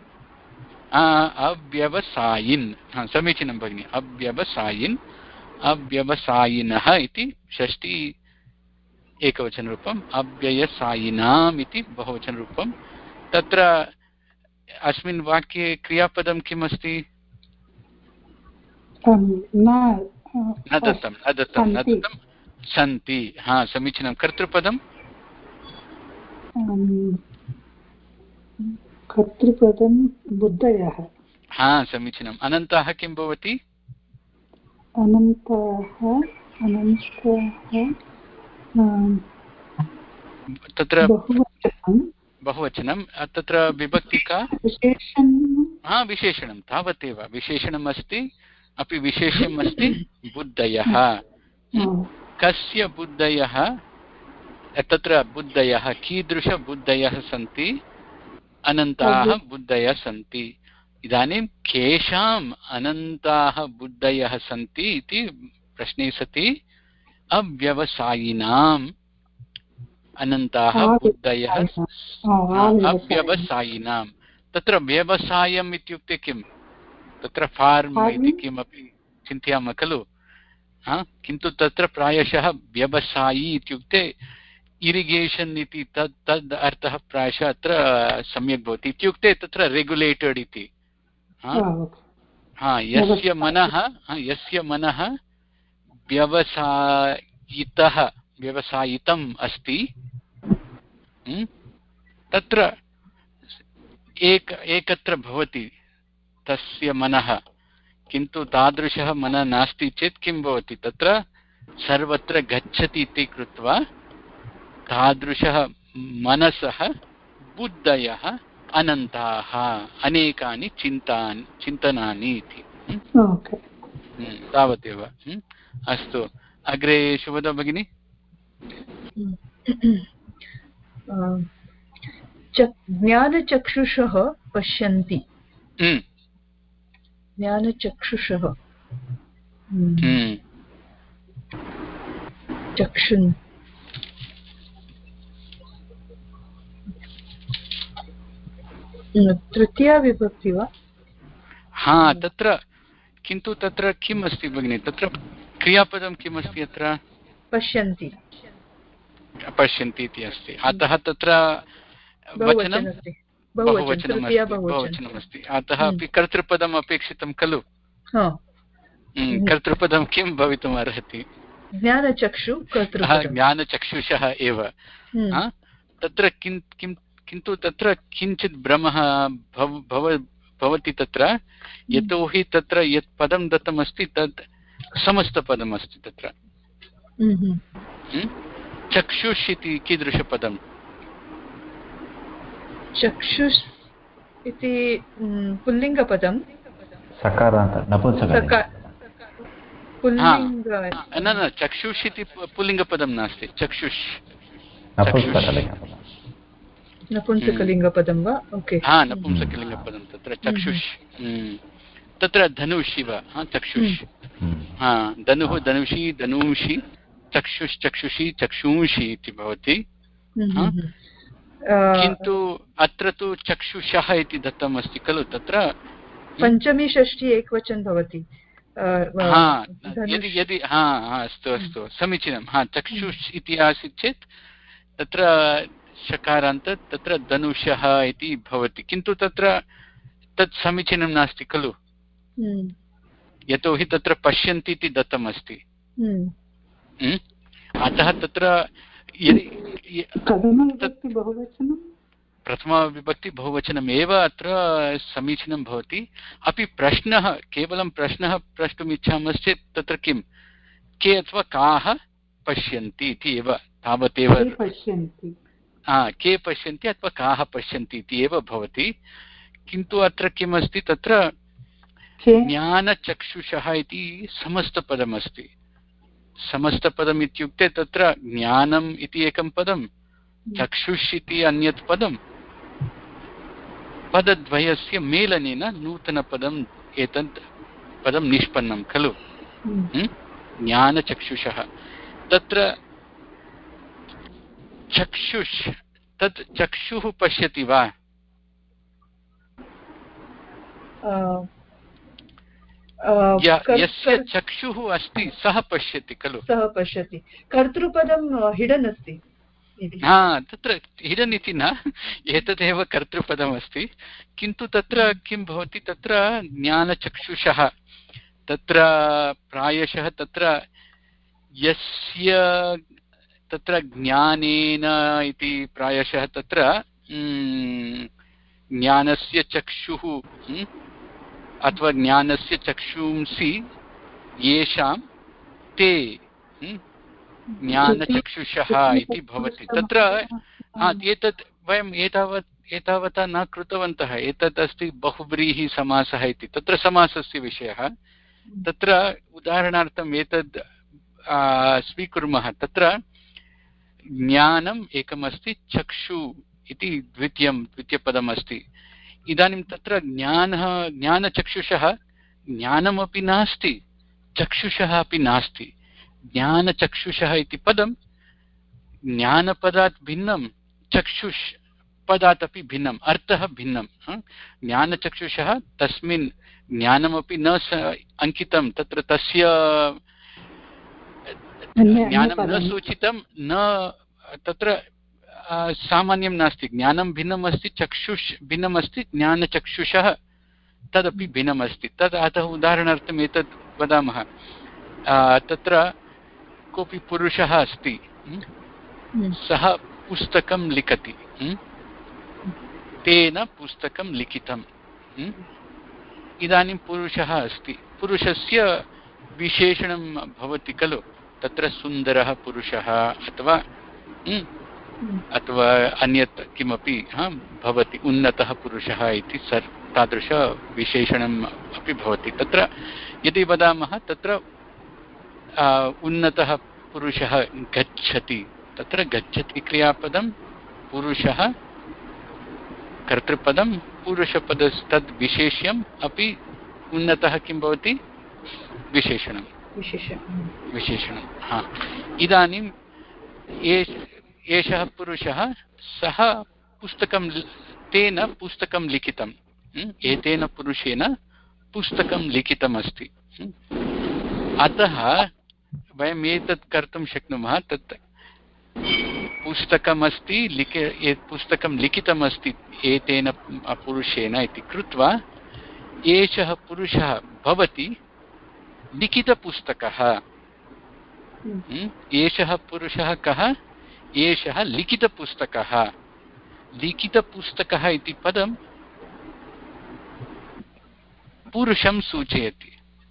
अव्यवसायिन् समीचीनं भगिनि अव्यवसायिन् अव्यवसायिनः इति षष्ठी एकवचनरूपम् अव्ययसायिनाम् इति बहुवचनरूपं तत्र अस्मिन् वाक्ये क्रियापदं किम् अस्ति न दत्तं न दत्तं न दत्तं सन्ति हा समीचीनं कर्तृपदं कर्तृपदं बुद्धयः हा समीचीनम् अनन्ताः किं भवति अनन्ताः अनन्ताः तत्र बहुवचनं तत्र विभक्ति का हा विशेषणं तावदेव विशेषणम् अस्ति अपि विशेष्यम् अस्ति बुद्धयः कस्य बुद्धयः तत्र बुद्धयः कीदृशबुद्धयः सन्ति अनन्ताः बुद्धयः सन्ति इदानीं केषाम् अनन्ताः बुद्धयः सन्ति इति प्रश्ने सति अव्यवसायिनाम् अनन्ताः बुद्धयः अव्यवसायिनां तत्र व्यवसायम् इत्युक्ते किं तत्र फार्म् इति किमपि चिन्तयामः खलु किन्तु तत्र प्रायशः व्यवसायी इत्युक्ते इरिगेशन् इति तद् तद् अर्थः प्रायशः अत्र सम्यक् भवति इत्युक्ते तत्र रेगुलेटेड् इति हा यस्य मनः यस्य मनः व्यवसायितः व्यवसायितम् अस्ति तत्र एक एकत्र भवति तस्य मनः किन्तु तादृशः मनः नास्ति चेत् किं भवति तत्र सर्वत्र गच्छति इति कृत्वा तादृशः मनसः बुद्धयः अनन्ताः अनेकानि चिन्तानि चिन्तनानि इति तावदेव अस्तु अग्रे शुभदा भगिनी ज्ञानचक्षुषः पश्यन्ति ज्ञानचक्षुषः चक्षुन् तृतीया विभक्ति वा हा तत्र किन्तु तत्र किम् अस्ति भगिनि तत्र क्रियापदं किम् अस्ति अत्र पश्यन्ति पश्यन्ति इति अस्ति अतः तत्र वचनं बहुवचनम् अस्ति अतः अपि कर्तृपदम् अपेक्षितं खलु कर्तृपदं किं भवितुम् अर्हति ज्ञानचक्षु ज्ञानचक्षुषः एव तत्र किं किं किन्तु तत्र किञ्चित् भ्रमः भवति तत्र यतोहि तत्र यत् पदं दत्तमस्ति तत् समस्तपदम् अस्ति तत्र चक्षुष इति कीदृशपदं चक्षुष इति पुल्लिङ्गपदं सकारान्त नपुंसकलिङ्ग पुल्लिङ्ग न न चक्षुष इति पुल्लिङ्गपदं नास्ति चक्षुष नपुंसकलिङ्गपदं वा ओके हा नपुंसकलिङ्गपदं तत्र चक्षुष तत्र धनुषि वा चक्षुष हा धनुः धनुषि धनुषि चक्षुष चक्षुषि चक्षुंषि इति भवति किन्तु अत्र तु चक्षुषः इति दत्तम् अस्ति खलु तत्र पञ्चमी षष्ठी एकवचन भवति हा यदि यदि हा अस्तु अस्तु समीचीनं हा चक्षुष इति आसीत् चेत् तत्र शकारान्त तत्र धनुषः इति भवति किन्तु तत्र तत् समीचीनं नास्ति खलु यतोहि तत्र पश्यन्ति इति दत्तम् अस्ति अतः तत्र प्रथमाविभक्ति बहुवचनमेव अत्र समीचीनं भवति अपि प्रश्नः केवलं प्रश्नः प्रष्टुम् इच्छामश्चेत् तत्र किं के अथवा काः पश्यन्ति इति एव तावदेव हा के पश्यन्ति अथवा काः पश्यन्ति इति एव भवति किन्तु अत्र किमस्ति तत्र ज्ञानचक्षुषः इति समस्तपदमस्ति समस्तपदम् इत्युक्ते तत्र ज्ञानम् इति एकं पदं चक्षुष इति अन्यत् पदं पदद्वयस्य मेलनेन नूतनपदम् एतत् पदं निष्पन्नं खलु ज्ञानचक्षुषः तत्र चक्षुष तत् चक्षुः पश्यति वा यस्य चक्षुः अस्ति सः पश्यति खलु सः पश्यति कर्तृपदं हिडन् अस्ति हा तत्र हिडन् इति न एतदेव कर्तृपदमस्ति किन्तु तत्र किं भवति तत्र ज्ञानचक्षुषः तत्र प्रायशः तत्र यस्य तत्र ज्ञानेन इति प्रायशः तत्र ज्ञानस्य चक्षुः अथवा ज्ञानस्य चक्षुंसि येषां ते ज्ञानचक्षुषः इति भवति तत्र हा एतत् वयम् एतावत् एतावता न कृतवन्तः। एतत् अस्ति बहुव्रीहि समासः इति, तत्र समासस्य विषयः। तत्र उदाहरणार्थम् एतद् स्वीकुर्मः। तत्र ज्ञानम् एकमस्ति, चक्षु इति द्वितीयं द्वितीयपदम् अस्ति। इदानीं तत्र ज्ञानः ज्ञानचक्षुषः ज्ञानमपि नास्ति, चक्षुषः अपि नास्ति। ज्ञानचक्षुषः इति पदं ज्ञानपदात् भिन्नं, चक्षुष पदात् अपि भिन्नम्, अर्थः भिन्नं। ज्ञानचक्षुषः तस्मिन् ज्ञानमपि न अंकितं, तत्र तस्य ज्ञानं न सूचितं, न तत्र सामान्यं नास्ति। ज्ञानं भिन्नम् अस्ति, चक्षुष भिन्नम् अस्ति, ज्ञानचक्षुषः तदपि भिन्नम् अस्ति। तद् अतः उदाहरणार्थम् एतत् वदामः। तत्र कोऽपि पुरुषः अस्ति, सः पुस्तकं लिखति, तेन पुस्तकं लिखितम्। इदानीं पुरुषः अस्ति, पुरुषस्य विशेषणं भवति खलु, तत्र सुन्दरः पुरुषः अथवा अथवा अन्यत् किमपि भवति, उन्नतः पुरुषः इति सर् तादृशविशेषणम् अपि भवति। तत्र यदि वदामः तत्र उन्नतः पुरुषः गच्छति, तत्र गच्छति क्रियापदं, पुरुषः कर्तृपदं, पुरुषपदस्तद् विशेष्यम् अपि उन्नतः किं भवति, विशेषणं विशेषणं हा। इदानीं एषः पुरुषः, सः पुस्तकं, तेन पुस्तकं लिखितं, एतेन पुरुषेण पुस्तकं लिखितमस्ति। अतः वयम् एतत् कर्तुं शक्नुमः, तत् पुस्तकमस्ति, लिख पुस्तकं लिखितमस्ति एतेन पुरुषेण इति कृत्वा एषः पुरुषः भवति लिखितपुस्तकः। एषः पुरुषः कः? एषः लिखितपुस्तकः। लिखितपुस्तकः इति पदं पुरुषं सूचयति।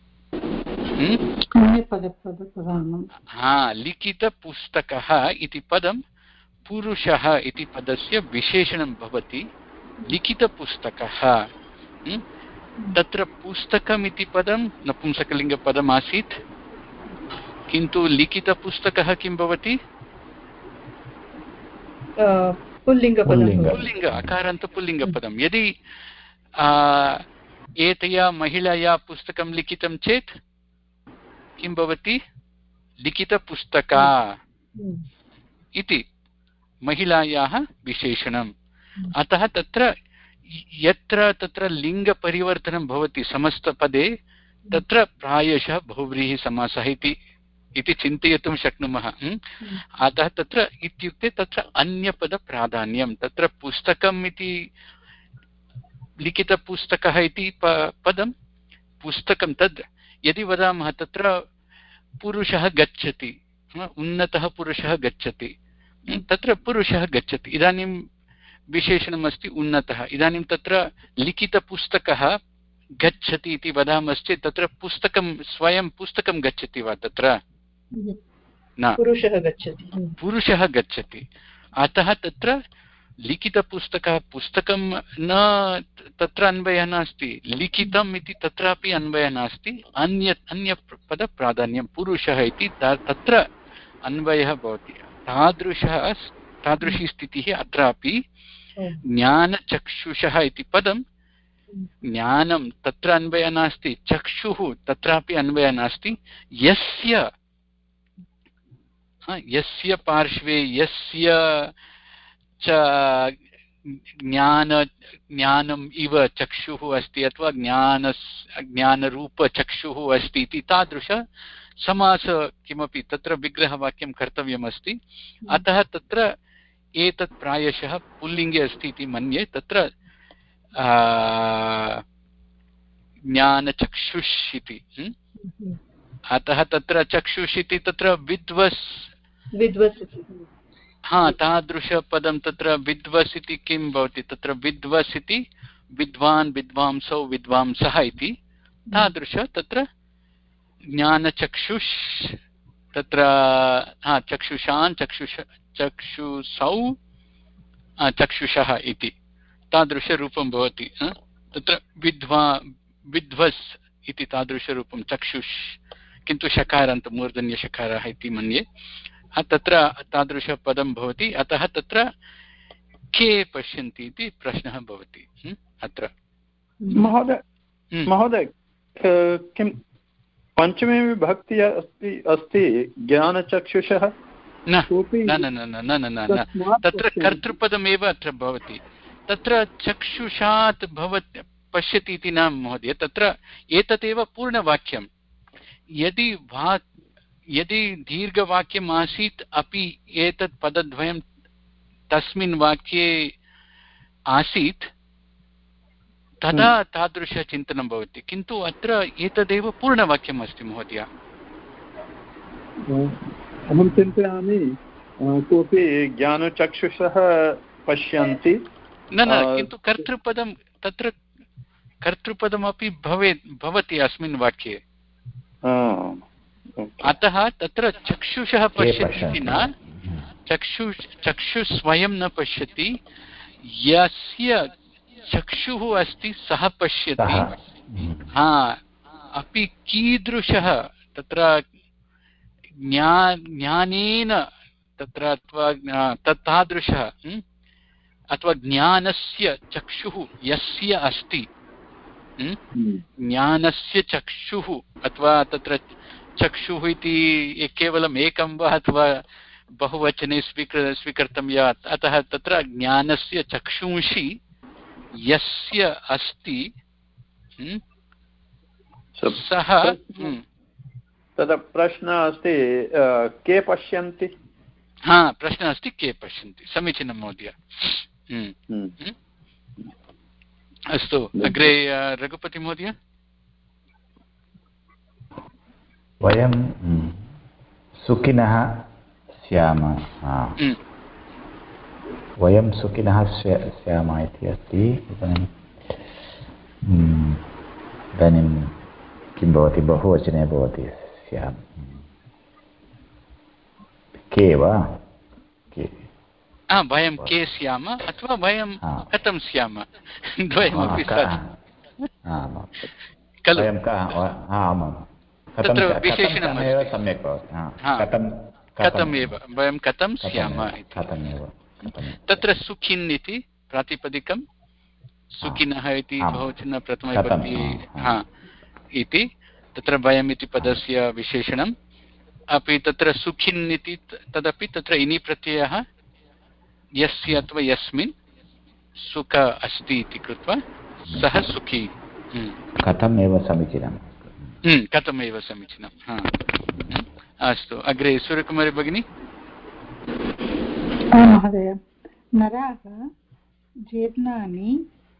हा, लिखितपुस्तकः इति पदं पुरुषः इति पदस्य विशेषणं भवति, लिखितपुस्तकः। तत्र पुस्तकम् इति पदं नपुंसकलिङ्गपदम् आसीत्, किन्तु लिखितपुस्तकः किं भवति? पुल्लिङ्गपदं, पुल्लिङ्ग, अकारान्त पुल्लिङ्गपदं। यदि एतया महिलाया पुस्तकं लिखितं चेत् किं भवति? लिखितपुस्तका इति महिलायाः विशेषणम्। अतः तत्र यत्र तत्र लिङ्गपरिवर्तनं भवति समस्तपदे, तत्र प्रायशः बहुव्रीहिसमासः इति इति चिन्तयितुं शक्नुमः। अतः तत्र इत्युक्ते तत्र अन्यपदप्राधान्यं, तत्र पुस्तकम् इति लिखितपुस्तकः इति पदं पुस्तकं, तद् यदि वदामः तत्र पुरुषः गच्छति, उन्नतः पुरुषः गच्छति, तत्र पुरुषः गच्छति, इदानीं विशेषणमस्ति उन्नतः। इदानीं तत्र लिखितपुस्तकः गच्छति इति वदामश्चेत् तत्र पुस्तकं स्वयं पुस्तकं गच्छति वा? तत्र न, पुरुषः गच्छति, पुरुषः गच्छति। अतः तत्र लिखितपुस्तकः, पुस्तकं न तत्र अन्वयः नास्ति, लिखितम् इति तत्रापि अन्वयः नास्ति, अन्य अन्यपदप्राधान्यं पुरुषः इति तत्र अन्वयः भवति। तादृशः तादृशी स्थितिः अत्रापि ज्ञानचक्षुषः इति पदं, ज्ञानं तत्र अन्वयः नास्ति, चक्षुः तत्रापि अन्वयः नास्ति, यस्य यस्य पार्श्वे यस्य च ज्ञान ज्ञानम् इव चक्षुः अस्ति अथवा ज्ञानस् ज्ञानरूपचक्षुः अस्ति इति तादृश समास किमपि तत्र विग्रहवाक्यं कर्तव्यमस्ति। अतः तत्र एतत् प्रायशः पुल्लिङ्गे अस्ति इति मन्ये। तत्र ज्ञानचक्षुष इति, अतः तत्र चक्षुष इति तत्र विद्वस् विद्वस् हा, तादृशपदं तत्र विद्वस् इति किं भवति? तत्र विद्वस् इति विद्वान्, विद्वांसौ, विद्वांसः इति तादृश तत्र ज्ञानचक्षुष, तत्र हा चक्षुषान्, चक्षुष चक्षुषौ चक्षुषः इति तादृशरूपं भवति। तत्र विद्वा विद्वस् इति तादृशरूपं चक्षुष्, किन्तु शकारान्त मूर्धन्यशकारः इति मन्ये तत्र तादृशपदं भवति। अतः तत्र के पश्यन्ति इति प्रश्नः भवति अत्र। महोदय महोदय किं पञ्चमे विभक्ति अस्ति अस्ति ज्ञानचक्षुषः? न न न न न न तत्र कर्तृपदमेव अत्र भवति। तत्र चक्षुषात् भवत् पश्यति इति न महोदय, तत्र एतदेव पूर्णवाक्यं। यदि वा यदि दीर्घवाक्यम् आसीत् अपि एतत् पदद्वयं तस्मिन् वाक्ये आसीत् तदा तादृशचिन्तनं भवति, किन्तु अत्र एतदेव पूर्णवाक्यम् अस्ति महोदय। अहं चिन्तयामि कोऽपि ज्ञानचक्षुषः पश्यन्ति न न किन्तु कर्तृपदं तत्र कर्तृपदमपि भवेत् भवति अस्मिन् वाक्ये। अतः तत्र चक्षुषः पश्यति इति न, चक्षु चक्षुः स्वयं न पश्यति, यस्य चक्षुः अस्ति सः पश्यति। हा अपि कीदृशः तत्र ज्ञा ज्ञानेन तत्र अथवा तत्तादृशः अथवा ज्ञानस्य चक्षुः यस्य अस्ति, ज्ञानस्य चक्षुः अथवा तत्र चक्षुः इति केवलम् एकं वा अथवा बहुवचने स्वीकृ स्वीकर्तव्यात्, अतः तत्र ज्ञानस्य चक्षुंषि यस्य अस्ति सः। तदा प्रश्नः अस्ति के पश्यन्ति? हा प्रश्नः अस्ति के पश्यन्ति। समीचीनं महोदय। अस्तु अग्रे रघुपति महोदय। वयं सुखिनः स्याम, वयं सुखिनः स्याम इति अस्ति। इदानीं इदानीं किं भवति, बहुवचने भवति स्याम। के वा के वयं के स्याम अथवा वयं कथं स्याम, द्वयमपि खलु। तत्र विशेषणमेव सम्यक् भवति, कथमेव वयं कथं स्याम इति। तत्र सुखिन् इति प्रातिपदिकं, सुखिनः इति बहुवचन प्रथमविभक्ति हा इति, तत्र वयम् इति पदस्य विशेषणम्। अपि तत्र सुखिन् इति तदपि तत्र इनि प्रत्ययः यस्य अथवा यस्मिन् सुख अस्ति इति कृत्वा सः सुखी। कथमेव समीचीनं, कथमेव समीचीनं। अस्तु अग्रे सूर्यकुमारी भगिनी। महोदय, नराः जीर्णानि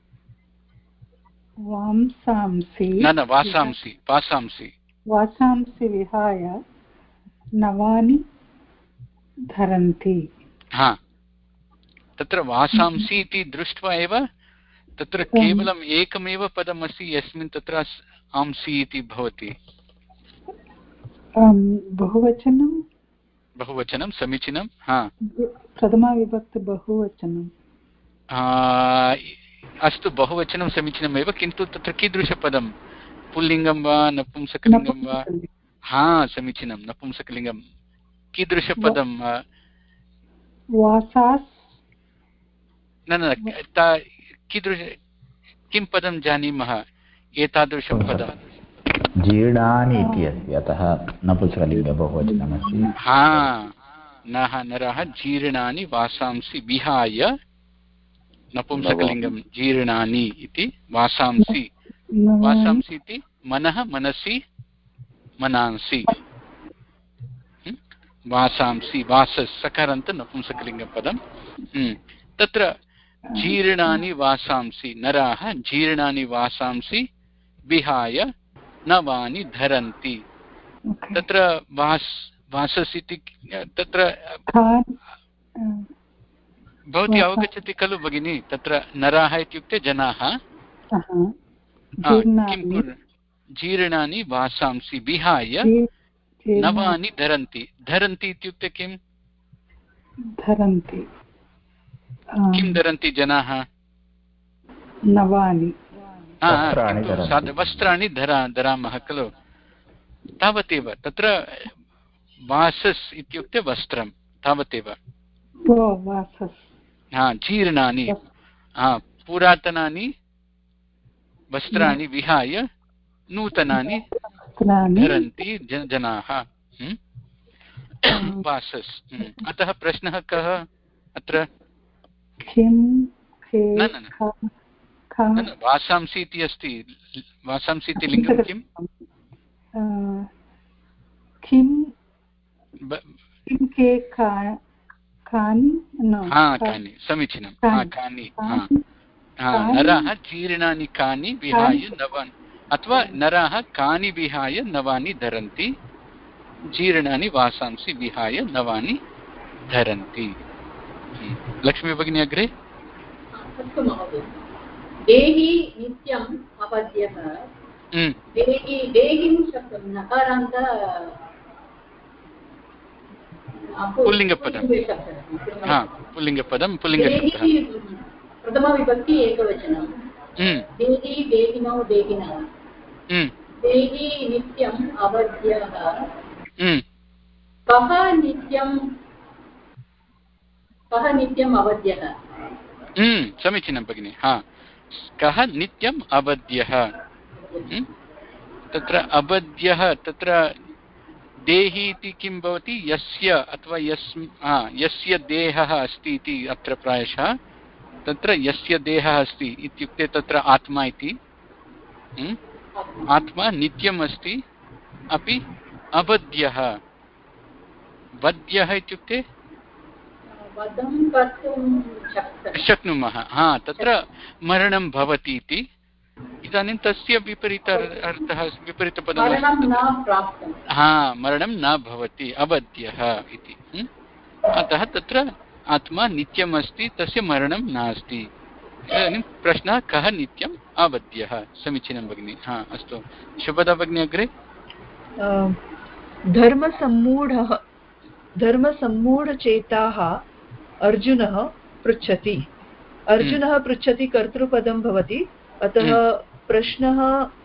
वांसांसि न न वासांसि वासांसि वासांसि विहाय नवानि धरन्ति। हा तत्र वासांसि इति दृष्ट्वा एव तत्र केवलम् एकमेव पदम् अस्ति यस्मिन् तत्र आंसि इति भवति। बहुवचनं बहुवचनं समीचीनं। हा प्रथमाविभक्ति बहुवचनं। अस्तु बहुवचनं समीचीनमेव, किन्तु तत्र कीदृशपदं, पुल्लिङ्गं वा नपुंसकलिङ्गं वा? हा समीचीनं, नपुंसकलिङ्गं। कीदृशपदं? वासास् न न कीदृश किं पदं जानीमः एतादृशं पदं? जीर्णानि इति अस्ति, अतः नपुंसकलिङ्गे बहुवचनमस्ति। हा नः नरः जीर्णानि वासांसि विहाय नपुंसकलिङ्गं जीर्णानि इति वासांसि। वासांसि इति मनः मनसि मनांसि, वासांसि वासस् सकारान्त नपुंसकलिङ्गपदं। तत्र जीर्णानि वासांसि, नराः जीर्णानि वासांसि विहाय नवानि धरन्ति। तत्र वास् वासस् इति तत्र भवती अवगच्छति खलु भगिनी? तत्र नराः इत्युक्ते जनाः, किं जीर्णानि वासांसि विहाय नवानि धरन्ति। धरन्ति इत्युक्ते किम्? धरन्ति किं धरन्ति जनाः? नवानि वस्त्राणि धरा धरामः खलु, तावदेव। तत्र वासस् इत्युक्ते वस्त्रं, तावदेव। हा, जीर्णानि, हा, पुरातनानि वस्त्राणि विहाय नूतनानि धरन्ति जनाः। वासस्। अतः प्रश्नः कः अत्र? न न वासांसि इति अस्ति, वासांसि इति लिङ्गं किं? हा, कानि, समीचीनं। हा, कानि, नराः जीर्णानि कानि विहाय नवानि, अथवा नराः कानि विहाय नवानि धरन्ति, जीर्णानि वासांसि विहाय नवानि धरन्ति। लक्ष्मी भगिनी अग्रे। अस्तु महोदय। देहि नित्यम् अपद्यः। देहि देहिं शब्दं नकारान्त पुल्लिङ्गपदं। हा, पुल्लिङ्गपदं, पुल्लिङ्गशब्दः। प्रथमविभक्ति एकवचनं। देहि देहिनौ देहिनः। देहि नित्यम् अपद्यः। कः नित्यं कः नित्यम् अवध्यः? समीचीनं भगिनि। हा, कः नित्यम् अवध्यः? तत्र अवध्यः, तत्र देहि इति किं भवति? यस्य अथवा यस् यस्य देहः अस्ति इति अत्र प्रायशः। तत्र यस्य देहः अस्ति इत्युक्ते तत्र आत्मा इति। आत्मा नित्यम् अस्ति, अपि अवध्यः। वध्यः इत्युक्ते शक्नुमः। हा, तत्र मरणं भवति इति। इदानीं तस्य विपरीत अर्थः, विपरीतपदम् अस्ति। हा, मरणं न भवति, अवध्यः इति। अतः तत्र आत्मा नित्यम् अस्ति, तस्य मरणं नास्ति। इदानीं प्रश्नः, कः नित्यम् अवध्यः? समीचीनं भगिनि। हा, अस्तु, शुभदा भगिनी अग्रे। धर्मसम्मूढः धर्मसम्मूढचेताः अर्जुनः पृच्छति। अर्जुनः पृच्छति कर्तृपदं भवति, अतः प्रश्नः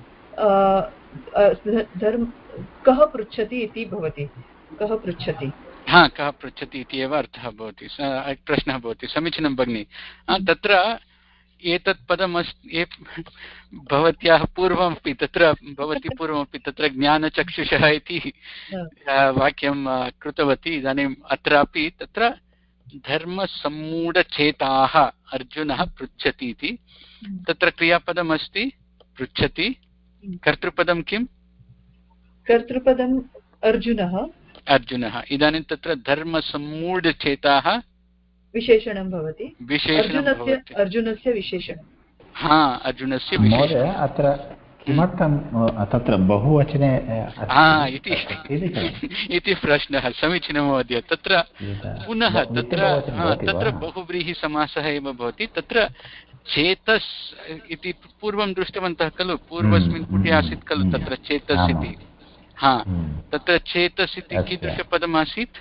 धर्म कः पृच्छति इति भवति। कः पृच्छति? हा, कः पृच्छति इति एव अर्थः भवति, प्रश्नः भवति। समीचीनं भगिनि। तत्र एतत् पदम् अस्ति, भवत्याः पूर्वमपि तत्र भवती पूर्वमपि तत्र ज्ञानचक्षुषः इति वाक्यं कृतवती। इदानीम् अत्रापि तत्र धर्मसम्मूढचेताः अर्जुनः पृच्छति इति। तत्र क्रियापदम् अस्ति पृच्छति। कर्तृपदं किम्? कर्तृपदम् अर्जुनः। अर्जुनः। इदानीं तत्र धर्मसम्मूढचेताः विशेषणं भवति। विशेषणस्य अर्जुनस्य विशेषणं। हा, अर्जुनस्य विशेषणम्। अत्र किमर्थं तत्र बहुवचने इति प्रश्नः। समीचीनं महोदय। तत्र पुनः तत्र तत्र बहुव्रीहिसमासः एव भवति। तत्र चेतस् इति पूर्वं दृष्टवन्तः खलु, पूर्वस्मिन् पुटे आसीत् खलु तत्र चेतस् इति। हा, तत्र चेतस् इति कीदृशपदमासीत्?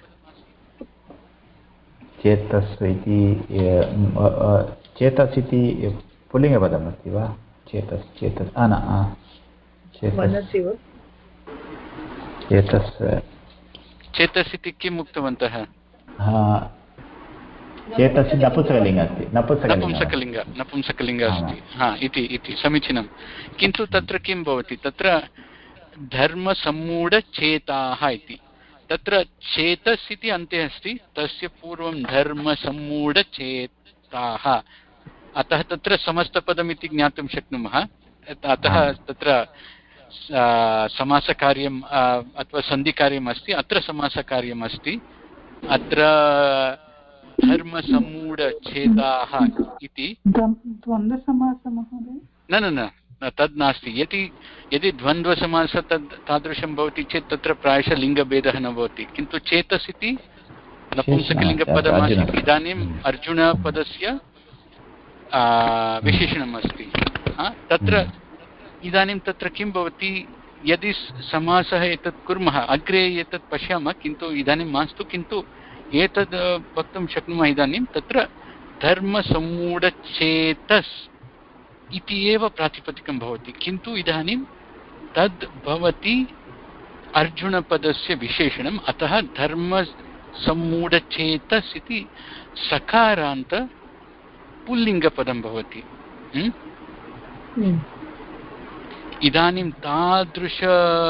चेतस् इति चेतस् इति पुल्लिङ्गपदमस्ति वा? चेतस् चेतस् न चेतस् चेतस् इति किम् उक्तवन्तः? चेतस् नपुंसकलिङ्ग अस्ति। नपुंसकलिङ्ग नपुंसकलिङ्ग अस्ति। हा, इति इति समीचीनं। किन्तु तत्र किं भवति? तत्र धर्मसम्मूढचेताः इति। तत्र चेतस् इति अन्ते अस्ति, तस्य पूर्वं धर्मसम्मूढचेताः। अतः तत्र समस्तपदमिति ज्ञातुं शक्नुमः। अतः तत्र समासकार्यम् अथवा सन्धिकार्यम् अस्ति, अत्र समासकार्यम् अस्ति। अत्र धर्मसम्मूढचेताः इति द्वन्द्वसमासः महोदय? न न न तद् नास्ति। यदि यदि द्वन्द्वसमासः तद् तादृशं भवति चेत् तत्र प्रायशः लिङ्गभेदः न भवति। किन्तु चेतस् इति नपुंसकलिङ्गपदमासीत्। इदानीम् अर्जुनपदस्य विशेषणम् अस्ति। तत्र इदानीं तत्र किं भवति? यदि समासः एतत् कुर्मः, अग्रे एतत् पश्यामः, किन्तु इदानीं मास्तु। किन्तु एतद् वक्तुं शक्नुमः इदानीं, तत्र धर्मसम्मूढचेतस् इति एव प्रातिपदिकं भवति, किन्तु इदानीं तद् भवति अर्जुनपदस्य विशेषणम्, अतः धर्मसम्मूढचेतस् इति सकारान्त पुल्लिङ्गपदं भवति। इदानीं तादृश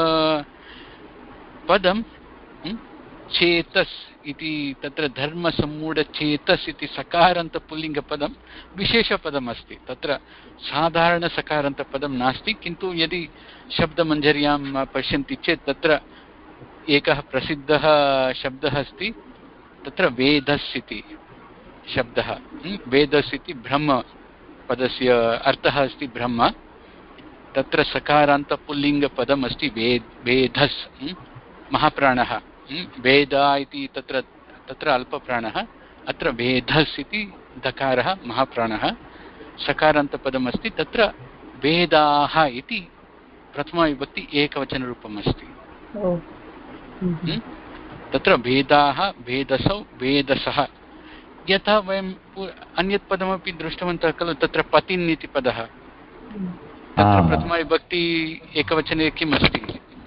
पदं चेतस् इति, तत्र धर्मसम्मूढचेतस् इति सकारान्तपुल्लिङ्गपदं विशेषपदम् अस्ति, तत्र साधारणसकारान्तपदं नास्ति, किन्तु यदि शब्दमञ्जर्यां पश्यन्ति चेत् तत्र एकः प्रसिद्धः शब्दः अस्ति, तत्र वेदस् इति शब्दः। वेदस् इति ब्रह्म पदस्य अर्थः अस्ति ब्रह्म, तत्र सकारान्तपुल्लिङ्गपदम् अस्ति वेद वेदस्, महाप्राणः। वेदा इति तत्र तत्र अल्पप्राणः, अत्र वेदस् इति दकारः महाप्राणः, सकारान्तपदम् अस्ति, तत्र वेदाः इति प्रथमाविभक्ति एकवचनरूपम् अस्ति। तत्र वेदाः, वेदसौ, वेदसः। यथा वयम् अन्यत् पदमपि दृष्टवन्तः खलु, तत्र पतिन् इति पदः, तत्र प्रथमाविभक्ति एकवचने किम् अस्ति,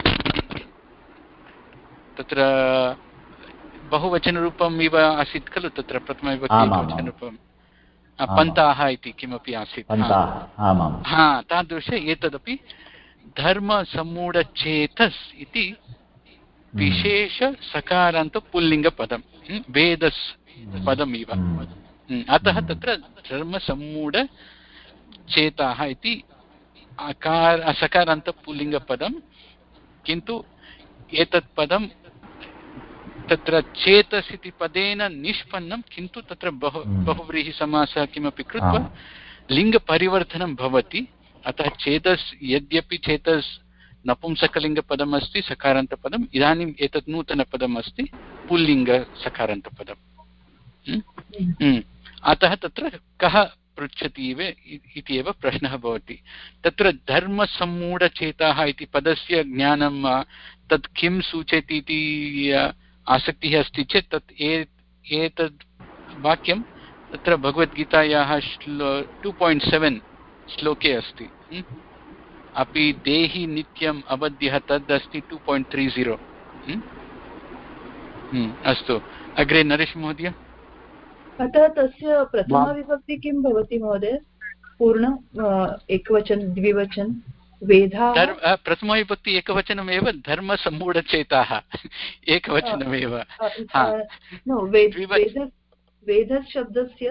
तत्र बहुवचनरूपम् इव आसीत् खलु, तत्र प्रथमाविभक्ति एकवचनरूपं पन्ताः इति किमपि आसीत्। हा, तादृश एतदपि धर्मसम्मूढचेतस् इति विशेष सकारान्त पुल्लिङ्गपदं, वेदस् पदम् इव। अतः तत्र धर्मसम्मूढचेताः इति अकार सकारान्तपुल्लिङ्गपदं, किन्तु एतत् पदं तत्र चेतस् इति पदेन निष्पन्नं, किन्तु तत्र बहु बहुव्रीहिसमासः किमपि कृत्वा लिङ्गपरिवर्तनं भवति। अतः चेतस्, यद्यपि चेतस् नपुंसकलिङ्गपदम् अस्ति, सकारान्तपदम्, इदानीम् एतत् नूतनपदम् अस्ति पुल्लिङ्गसकारान्तपदम्। अतः तत्र कः पृच्छति इव इति एव प्रश्नः भवति। तत्र धर्मसम्मूढचेताः इति पदस्य ज्ञानं तत् किं सूचयति इति आसक्तिः अस्ति चेत् तत् एतद् वाक्यं तत्र भगवद्गीतायाः श्लो टु पायिण्ट् सेवेन् श्लोके अस्ति। अपि देहि नित्यम् अवध्यः तद् अस्ति टु पायिण्ट् त्री जीरो। अस्तु, अग्रे नरेश महोदय। अतः तस्य प्रथमाविभक्ति किं भवति महोदय? पूर्ण एकवचन, द्विवचन, वेदाः? प्रथमाविभक्ति एकवचनमेव, धर्मसम्मूढचेताः एकवचनमेव। वेदस् शब्दस्य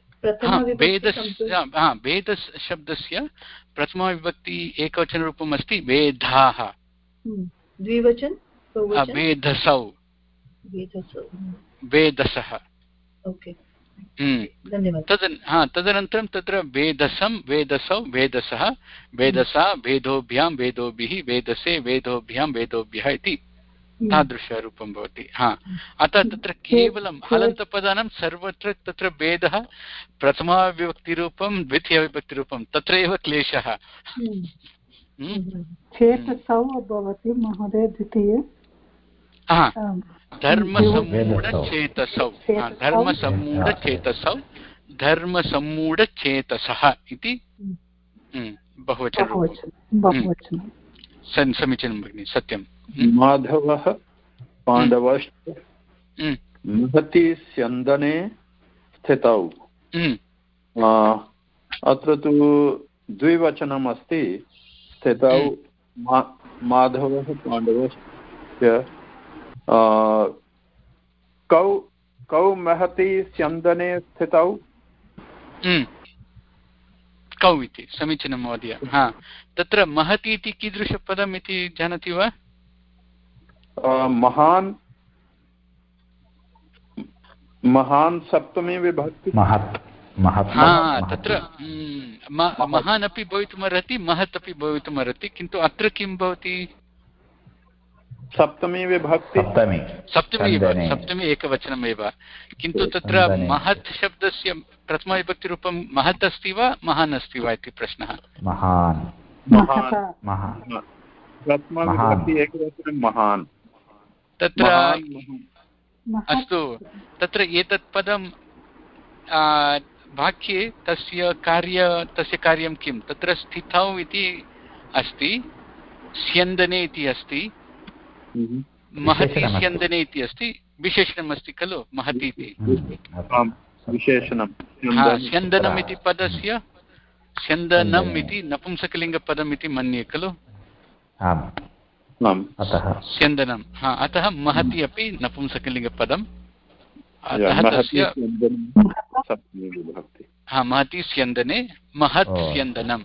वेदस् शब्दस्य प्रथमाविभक्ति एकवचनरूपम् अस्ति वेदाः। द्विवचन वेदसौ, वेदसः। तदनन्तरं तत्र वेदसं, वेदसौ, वेदसः, वेदसा, वेदोभ्यां, वेदोभिः, वेदसे, वेदोभ्यां, वेदोभ्यः इति तादृशरूपं भवति। हा, अतः तत्र केवलं हलन्तपदानां सर्वत्र तत्र भेदः, प्रथमाविभक्तिरूपं, द्वितीयविभक्तिरूपं, तत्र एव क्लेशः। चेतसौ भवति महोदय द्वितीये धर्मसम्मूढचेतसौ, धर्मसम्मूढचेतसौ, धर्मसम्मूढचेतसः इति बहुवचनं। समीचीनं भगिनि, सत्यं। माधवः पाण्डवश्च महति स्यन्दने स्थितौ। अत्र तु द्विवचनम् अस्ति, स्थितौ माधवः पाण्डवश्च। कौ कौ महति स्यन्दने स्थितौ? कौ इति समीचीनं महोदय। हा, तत्र महति इति कीदृशपदम् इति जानाति वा? महान्, महान् सप्तमी विभक्ति। महत्, हा, तत्र महान् अपि भवितुमर्हति, महत् अपि भवितुमर्हति, किन्तु अत्र किं भवति? सप्तमी विभक्ति, सप्तमी सप्तमी एकवचनमेव, किन्तु तत्र महत् शब्दस्य प्रथमाविभक्तिरूपं महत् अस्ति वा महान् अस्ति वा इति प्रश्नः। महान्, प्रथमाविभक्ति एकवचनं महान्। तत्र अस्तु, तत्र एतत् पदं वाक्ये तस्य कार्य तस्य कार्यं किं तत्र स्थितौ इति अस्ति स्यन्दने इति अस्ति महति स्यन्दने इति अस्ति विशेषणम् अस्ति खलु महति इति विशेषणं स्यन्दनम् इति पदस्य स्यन्दनम् इति नपुंसकलिङ्गपदम् इति मन्ये खलु स्यन्दनं हा अतः महति अपि नपुंसकलिङ्गपदम् अतः तस्य हा महति स्यन्दने महत् स्यन्दनं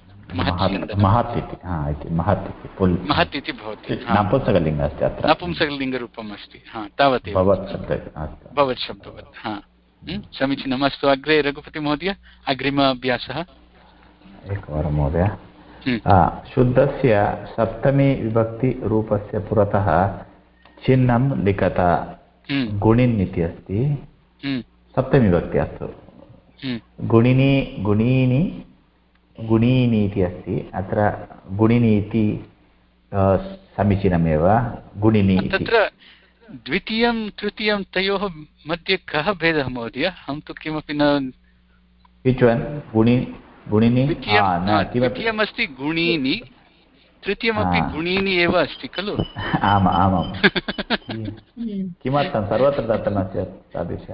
महत् इति भवति नपुंसकलिङ्गम् अस्ति अत्र नपुंसकलिङ्गरूपम् अस्ति हा तावदेव भवत् शब्दवत् हा समीचीनम् अस्तु अग्रे रघुपतिमहोदय अग्रिम अभ्यासः एकवारं महोदय शुद्धस्य सप्तमी विभक्तिरूपस्य पुरतः चिह्नं लिखत गुणिन् इति अस्ति सप्तमी विभक्ति अस्तु गुणिनी गुणीनि गुणीनि इति अस्ति अत्र गुणिनि इति समीचीनमेव गुणिनि तत्र द्वितीयं तृतीयं तयोः मध्ये कः भेदः महोदय अहं तु किमपि न विच् वन् गुणि गुणिनि द्वितीयमस्ति गुणीनि तृतीयमपि गुणीनि एव अस्ति खलु आम् आमां किमर्थं सर्वत्र दत्तमस्ति तादृश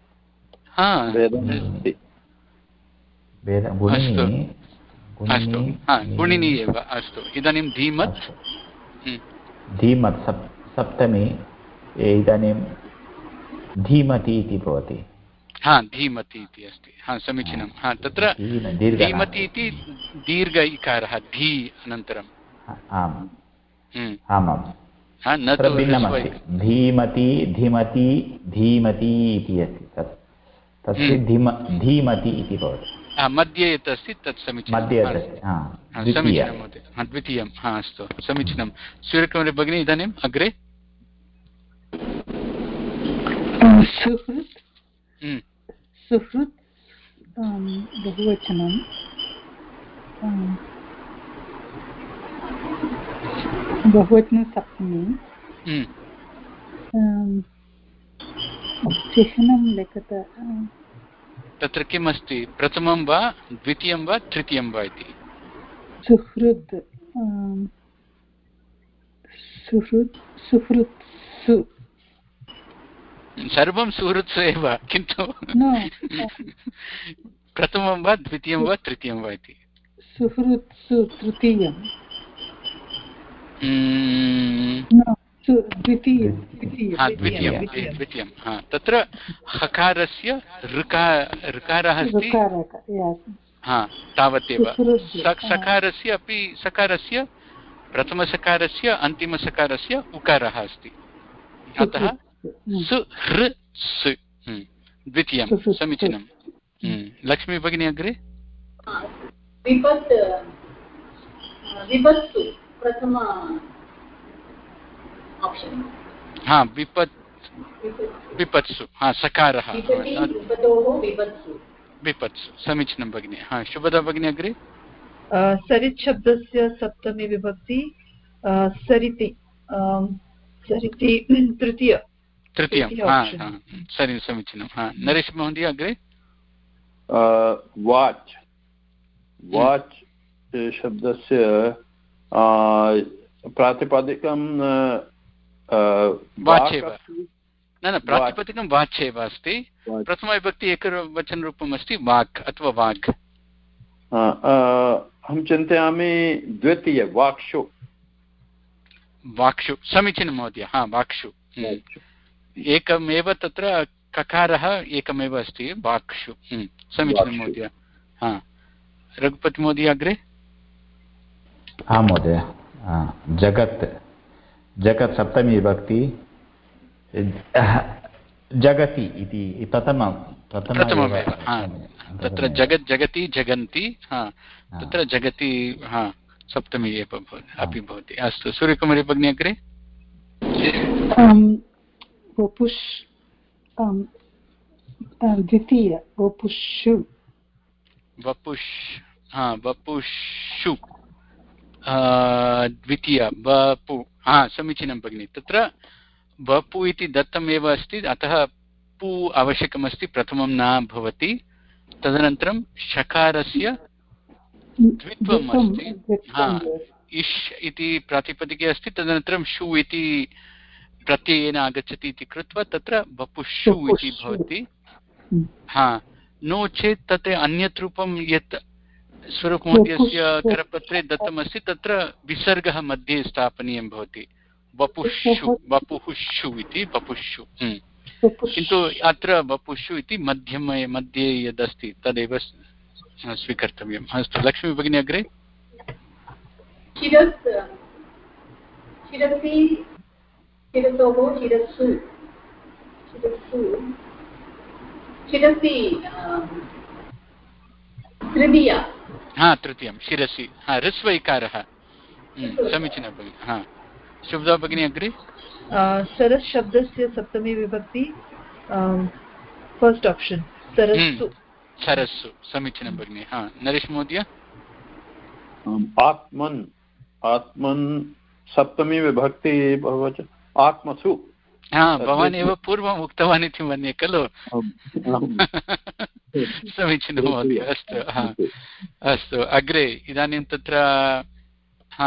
गुणिनि एव अस्तु इदानीं धीमत् धीमत् सप्तमी इदानीं धीमति इति भवति हा धीमति इति अस्ति हा समीचीनं हा तत्र धीमति इति दीर्घ इकारः धी अनन्तरम् आम् आमां तत्र भिन्नमस्ति धीमति धीमति धीमति इति अस्ति तत् तस्य धीम धीमति इति भवति मध्ये यत् अस्ति तत् समीचीनं मध्ये समीचीनं महोदय द्वितीयं हा अस्तु समीचीनं सूर्यकुमारी भगिनी इदानीम् अग्रे सुहृत् सुहृत् बहुवचनं बहुवचनं सप्तमी चिह्नं लिखत तत्र किम् अस्ति प्रथमं वा द्वितीयं वा तृतीयं वा इति सुहृत् सुहृत् सुहृत् सु सर्वं सुहृत्सु एव किन्तु प्रथमं वा द्वितीयं वा तृतीयं वा इति सुहृत्सु तृतीयं द्वितीयं तत्र हकारस्य ऋकारः अस्ति हा तावदेव सकारस्य अपि सकारस्य प्रथमसकारस्य अन्तिमसकारस्य उकारः अस्ति अतः सु हृ सु द्वितीयं समीचीनं लक्ष्मी भगिनी अग्रे विपत् विपत्सु प्रथम ऑप्शन हा विपत् विपत्सु हा सकारः विपत्सु समीचीनं भगिनी हा शुभदा भगिनी अग्रे सरित् शब्दस्य सप्तमी विभक्ति सरिति सरिति तृतीय तृतीयं सरि समीचीनं हा नरेश महोदय अग्रे वाच् वाच् शब्दस्य प्रातिपदिकं वाच् एव न न प्रातिपदिकं वाच् एव अस्ति प्रथमविभक्ति एकवचनरूपम् अस्ति वाक् अथवा वाग् अहं चिन्तयामि द्वितीय वाक्षु वाक्षु समीचीनं महोदय हा वाक्षु एकमेव तत्र ककारः एकमेव अस्ति वाक्षु समीचीनं महोदय हा रघुपति महोदय अग्रे आं महोदय जगत् जगत् सप्तमी विभक्ति जगति इति प्रथमं प्रथममेव तत्र जगत् जगति जगन्ति हा तत्र जगति हा सप्तमी एव अपि भवति अस्तु सूर्यकुमारी भगिनी अग्रे वपुष् द्वितीय वपुषु वपुष् हा वपुषु द्वितीय वपु हा समीचीनं भगिनि तत्र वपु इति दत्तमेव अस्ति अतः पु आवश्यकमस्ति प्रथमं न भवति तदनन्तरं शकारस्य द्वित्वम् अस्ति हा इष् इति प्रातिपदिके अस्ति तदनन्तरं शु इति प्रत्ययेन आगच्छति इति कृत्वा तत्र वपुषु इति भवति हा नो चेत् तत् अन्यत् रूपं यत् स्वरूपमहोदयस्य करपत्रे दत्तमस्ति तत्र विसर्गः मध्ये स्थापनीयं भवति वपुषु वपुषु इति वपुषु किन्तु अत्र वपुषु इति मध्यमे मध्ये यदस्ति तदेव स्वीकर्तव्यम् अस्तु लक्ष्मी भगिनी अग्रे शिरस् शिरसि शिरसोः शिरस्सु शिरस्सु शिरसि तृतीया हा तृतीयं शिरसि हा ह्रस्वैकारः समीचीनं भगिनि हा शुभदा भगिनी अग्रे सरस् शब्दस्य सप्तमी विभक्ति फस्ट् आप्शन् सरस्सु सरस्सु समीचीनं भगिनि हा नरेश महोदय आत्मन् आत्मन् सप्तमी विभक्ति बहुवचन आत्मसु हा भवान् एव पूर्वम् उक्तवान् इति मन्ये खलु समीचीनं महोदय अस्तु हा अस्तु अग्रे इदानीं तत्र हा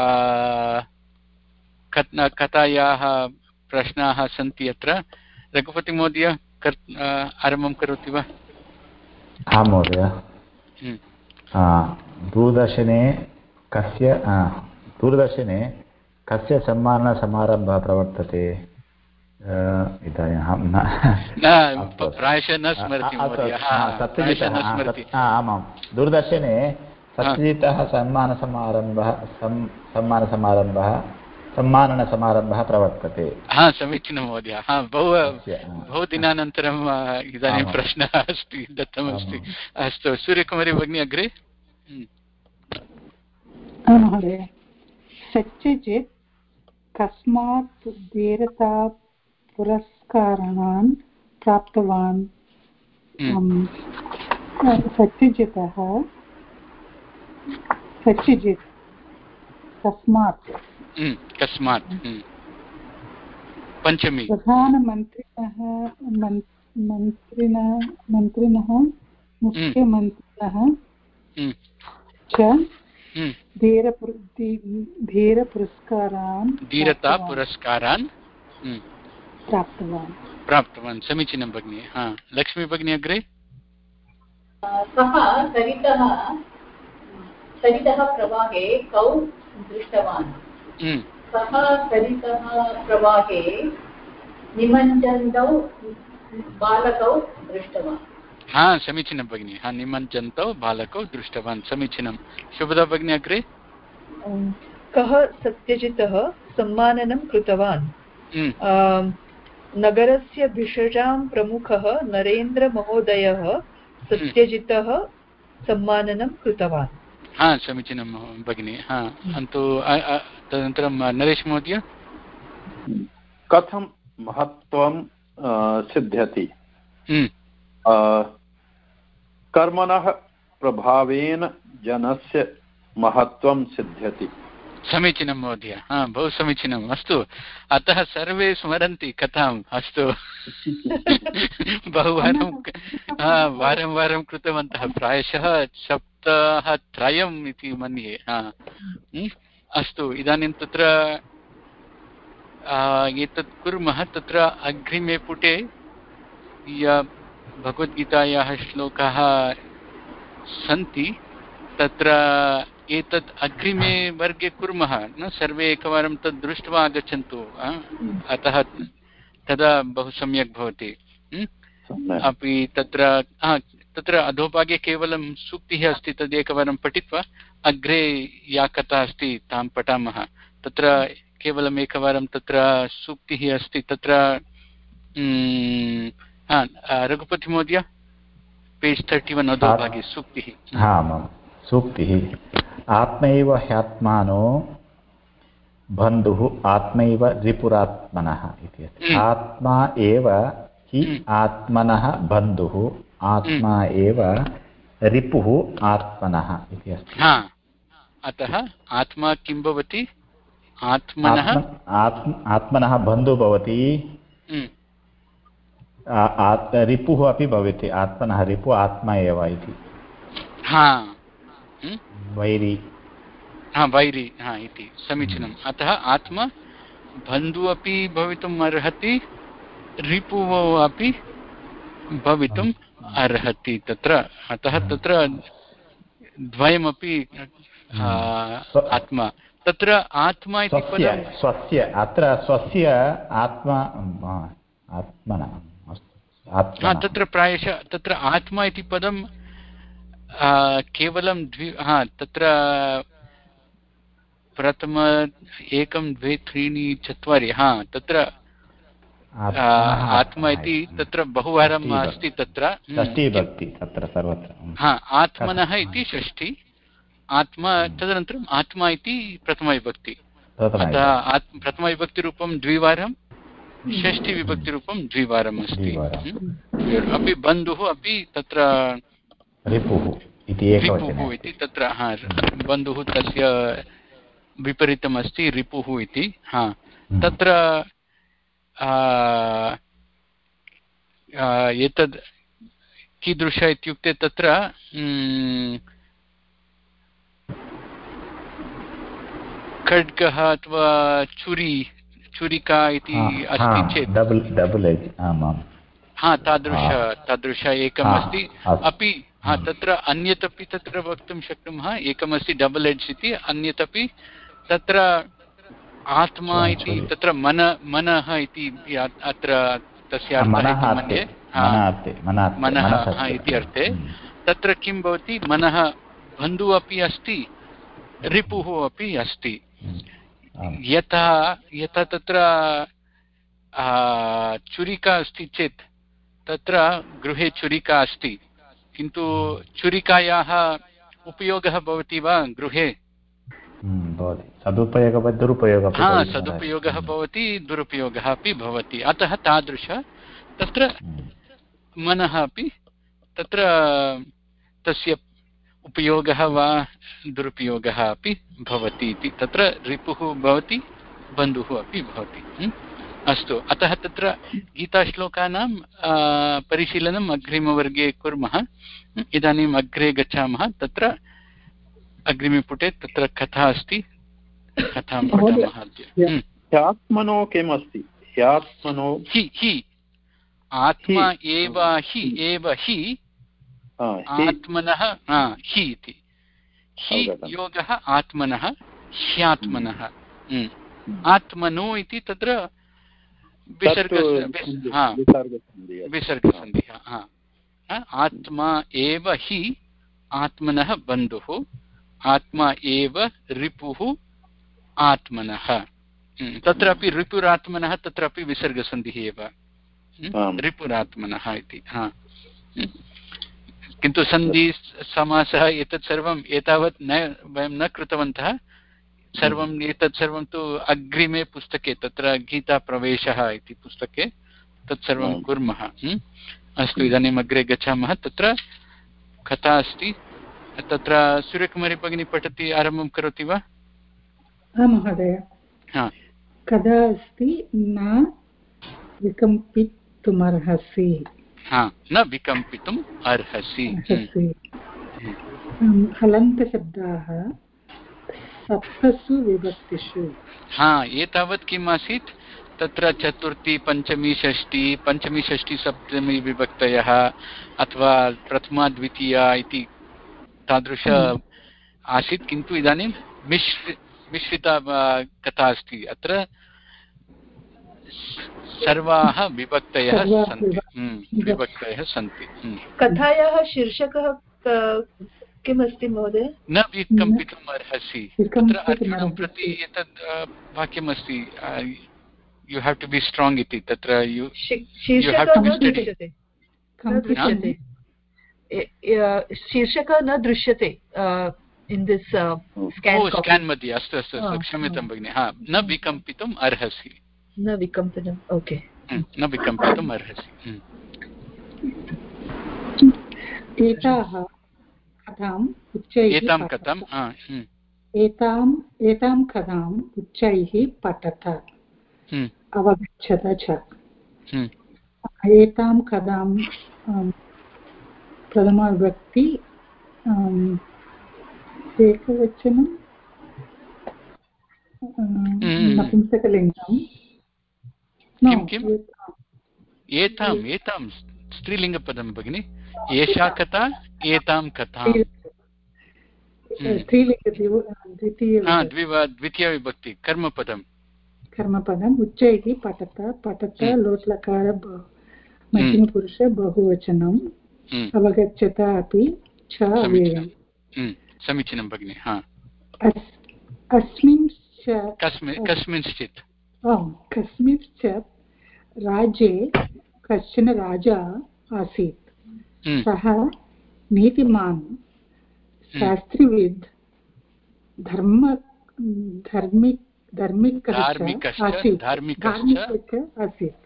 कथायाः प्रश्नाः सन्ति अत्र रघुपतिमहोदय आरम्भं करोति वा आं महोदय दूरदर्शने कस्य दूरदर्शने कस्य सम्मानसमारम्भः प्रवर्तते इदानीं प्रायशः न स्मरति आमां दूरदर्शने सत्यजितः सम्मानसमारम्भः सम्मानसमारम्भः सम्माननसमारम्भः प्रवर्तते हा समीचीनं महोदय हा बहु बहु दिनानन्तरम् इदानीं प्रश्नः अस्ति दत्तमस्ति अस्तु सूर्यकुमारी भगिनी अग्रे महोदय सत्यजित् कस्मात् धीरता पुरस्कारान् प्राप्तवान् सत्यजितः सत्यजित् कस्मात् कस्मात् पञ्चमी प्रधानमन्त्रिणः मन्त्रिणः मन्त्रिणः मुख्यमन्त्रिणः च धीरपुरस्कारान् धीरता पुरस्कारान् प्राप्तवान् प्राप्तवान् समीचीनं भगिनी हा लक्ष्मी भगिनी अग्रे सः सरितः सरितः प्रवाहे कौ दृष्टवान् सः सरितः प्रवाहे निमज्जन्तौ बालकौ दृष्टवान् हा समीचीनं भगिनी हा निमज्जन्तौ बालकौ दृष्टवान् समीचीनं शुभदा भगिनी अग्रे कः सत्यजितः सम्माननं कृतवान् नगरस्य भिषजां प्रमुखः नरेन्द्रमहोदयः सत्यजितः सम्माननं कृतवान् हा समीचीनं भगिनी हा अन्तु तदनन्तरं नरेश महोदय कथं महत्त्वं सिद्ध्यति कर्मणः प्रभावेन जनस्य महत्त्वं सिद्ध्यति समीचीनं महोदय हा बहु समीचीनम् अस्तु अतः सर्वे स्मरन्ति कथाम् अस्तु बहुवारं वारं वारं कृतवन्तः प्रायशः सप्ताहत्रयम् इति मन्ये हा अस्तु इदानीं तत्र एतत् कुर्मः तत्र अग्रिमे पुटे भगवद्गीतायाः श्लोकाः सन्ति तत्र एतत् अग्रिमे वर्गे कुर्मः न सर्वे एकवारं तद् दृष्ट्वा आगच्छन्तु अतः तदा बहु सम्यक् भवति अपि तत्र तत्र अधोभागे केवलं सूक्तिः अस्ति तदेकवारं पठित्वा अग्रे या कथा अस्ति तां पठामः तत्र केवलम् एकवारं तत्र सूक्तिः अस्ति तत्र रघुपतिमहोदय पेज् तर्टि वन् अधोभागे सूक्तिः सूक्तिः आत्मैव ह्यात्मानो बन्धुः आत्मैव रिपुरात्मनः इति अस्ति आत्मा एव हि आत्मनः बन्धुः आत्मा एव रिपुः आत्मनः इति अस्ति अतः आत्मा किं भवति आत्मनः आत्मनः बन्धुः भवति रिपुः अपि भवति आत्मनः रिपु आत्मा एव इति वैरी हा वैरी हा इति समीचीनम् अतः आत्मा बन्धुः अपि भवितुम् अर्हति रिपुः अपि भवितुम् अर्हति तत्र अतः तत्र द्वयमपि आत्मा तत्र आत्मा इति पदं स्वस्य अत्र स्वस्य आत्मा आत्मनः तत्र प्रायशः तत्र आत्मा इति पदं केवलं द्वि हा तत्र प्रथम एकं द्वे त्रीणि चत्वारि हा तत्र आत्मा इति तत्र बहुवारम् अस्ति तत्र हा आत्मनः इति षष्ठी आत्मा तदनन्तरम् आत्मा इति प्रथमविभक्ति अतः प्रथमविभक्तिरूपं द्विवारं षष्ठीविभक्तिरूपं द्विवारम् अस्ति अपि बन्धुः अपि तत्र रिपुः इति तत्र हा बन्धुः तस्य विपरीतम् अस्ति रिपुः इति हा तत्र एतद् कीदृश इत्युक्ते तत्र खड्गः अथवा छुरी छुरिका इति अस्ति चेत् हा तादृश तादृश एकम् अस्ति अपि हा तत्र अन्यत् अपि तत्र वक्तुं शक्नुमः एकमस्ति डबल् एड्ज् इति अन्यत् अपि तत्र आत्मा इति तत्र मन मनः इति अत्र तस्य अर्थः मनः इति अर्थे तत्र किं भवति मनः बन्धुः अपि अस्ति रिपुः अपि अस्ति यथा यथा तत्र छुरिका अस्ति चेत् तत्र गृहे छुरिका अस्ति किन्तु छुरिकायाः उपयोगः भवति वा गृहे सदुपयोगः दुरुपयोगः हा सदुपयोगः भवति दुरुपयोगः अपि भवति अतः तादृश तत्र मनः अपि तत्र तस्य उपयोगः वा दुरुपयोगः अपि भवति इति तत्र रिपुः भवति बन्धुः अपि भवति अस्तु अतः तत्र गीताश्लोकानां परिशीलनम् अग्रिमवर्गे कुर्मः इदानीम् अग्रे गच्छामः तत्र अग्रिमे पुटे तत्र कथा अस्ति कथां पठामः अद्य ह्यात्मनो किम् अस्ति ह्यात्मनो हि हि आत्मा एव हि एव हि आत्मनः हि इति हि योगः आत्मनः ह्यात्मनः आत्मनो इति तत्र विसर्गसन्धिः आत्मा एव हि आत्मनः बन्धुः आत्मा एव रिपुः आत्मनः तत्रापि रिपुरात्मनः तत्रापि विसर्गसन्धिः एव रिपुरात्मनः इति हा किन्तु सन्धि समासः एतत् सर्वम् एतावत् न वयं न कृतवन्तः सर्वम् एतत् सर्वं तु अग्रिमे पुस्तके तत्र गीताप्रवेशः इति पुस्तके तत्सर्वं कुर्मः अस्तु इदानीम् अग्रे गच्छामः तत्र कथा अस्ति तत्र सूर्यकुमारी भगिनी पठति आरम्भं करोति वा महोदय कथा अस्ति न विकम्पितुमर्हसि हा न विकम्पितुम् अर्हसि हलन्तशब्दाः सप्तसु विभक्तिषु हा एतावत् किम् आसीत् तत्र चतुर्थी पञ्चमी षष्ठी पञ्चमी षष्ठी सप्तमी विभक्तयः अथवा प्रथमा द्वितीया इति तादृश आसीत् किन्तु इदानीं मिश्र मिश्रिता कथा अस्ति अत्र सर्वाः विभक्तयः सन्ति विभक्तयः सन्ति कथायाः शीर्षकः किमस्ति महोदय न विकम्पितुम् अर्हसि तत्र अर्जुनं प्रति एतद् वाक्यमस्ति you have to be strong इति तत्र you you have to be study शीर्षकः न दृश्यते इन् दिस् स्केन् मध्ये अस्तु अस्तु अस्तु क्षम्यतां भगिनि हा न विकम्पितुम् अर्हसि न विकम्पितम् ओके न विकम्पितुम् अर्हसि एताः कथाम् उच्चैः एतां कथाम् एताम् एतां कथाम् उच्चैः पठत अवगच्छत च एतां कदां प्रथमाविभक्ति एकवचनं नपुंसकलिङ्गं किं किम् एताम् एतां स्त्रीलिङ्गपदं भगिनि एषा कथा एतां कथां द्वितीयविभक्ति कर्मपदं कर्मपदम् उच्चैः पठत पठत लोट्लकार मध्यमपुरुष बहुवचनम् अवगच्छत अपि च अव्ययम् समीचीनं भगिनि हा अस्मिन् कस्मिंश्चित् कस्मिंश्चित् राज्ये कश्चन राजा आसीत् सः नीतिमान् शास्त्रीविद् धर्म धार्मिक धार्मिकः आसीत् आसीत्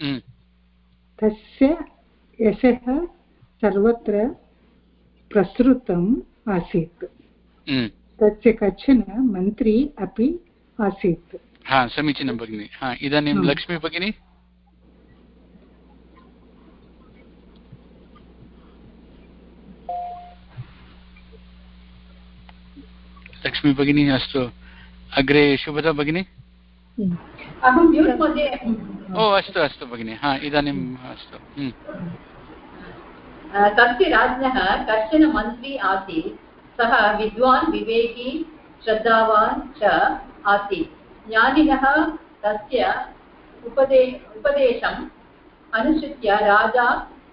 तस्य यशः सर्वत्र प्रसृतम् आसीत् तस्य कश्चन मन्त्री अपि आसीत् हा समीचीनं भगिनि हा इदानीं लक्ष्मी भगिनी लक्ष्मी भगिनी अस्तु अग्रे शुभदा भगिनी अहं म्यूट् मध्ये ओ अस्तु अस्तु भगिनि हा इदानीम् अस्तु तस्य राज्ञः कश्चन मन्त्री आसीत् सः विद्वान् विवेकी श्रद्धावान् च आसीत् ज्ञानिनः तस्य उपदे उपदेशम् अनुसृत्य राजा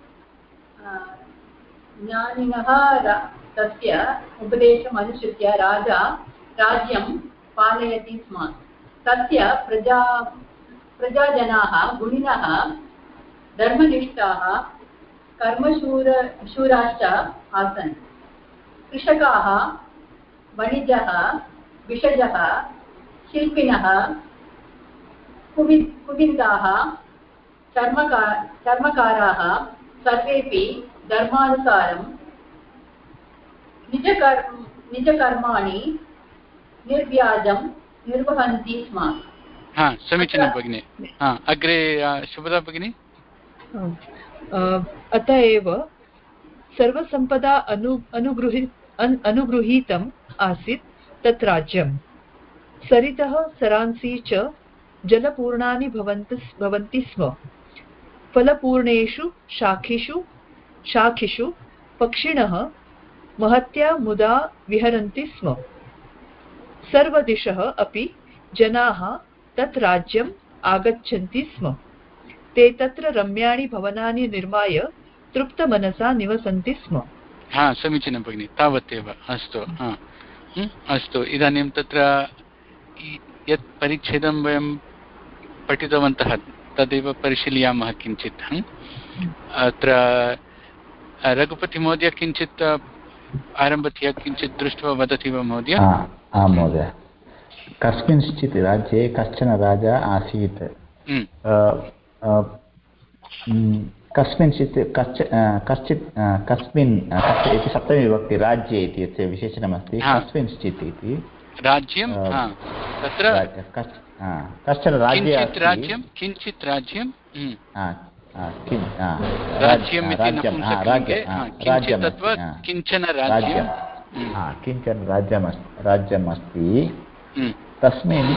ज्ञानिनः तस्य उपदेशम् अनुसृत्य राजा राज्यं पालयति स्म तस्य प्रजा प्रजाजनाः गुणिनः धर्मनिष्ठाः कर्मशूर शूराश्च आसन् कृषकाः वणिजः विषजः शिल्पिनः कुवि कुविन्दाः चर्मका चर्मकाराः सर्वेपि धर्मानुसारं निजकर्म निजकर्माणि निर्व्याजं निर्वहन्ति स्म हा समीचीनं भगिनि हा अग्रे शुभदा भगिनि अत एव सर्वसम्पदा अनु अनुगृही अनुगृहीतम् आसीत् तत् राज्यं सरितः सरांसि च जलपूर्णानि भवन्ति भवन्ति स्म फलपूर्णेषु शाखिषु शाखिषु पक्षिणः महत्या मुदा विहरन्ति स्म सर्वदिशः अपि जनाः तत् राज्यम् आगच्छन्ति स्म ते तत्र रम्याणि भवनानि निर्माय तृप्तमनसा निवसन्ति स्म हा समीचीनं भगिनि तावदेव अस्तु हा अस्तु इदानीं तत्र यत् परिच्छेदं वयं पठितवन्तः तदेव परिशीलयामः किञ्चित् अत्र रघुपतिमहोदय किञ्चित् आरम्भतया किञ्चित् दृष्ट्वा वदति वा महोदय आं महोदय कस्मिंश्चित् राज्ये कश्चन राजा आसीत् कस्मिंश्चित् कश्च कश्चित् कस्मिन् इति सप्तमी विभक्ति राज्ये इति यस्य विशेषणमस्ति कस्मिंश्चित् इति राज्यं तत्र कश्चन राज्ये राज्यं किञ्चित् राज्यं किञ्चन राज्यं किञ्चन राज्यमस्ति राज्यमस्ति तस्मिन्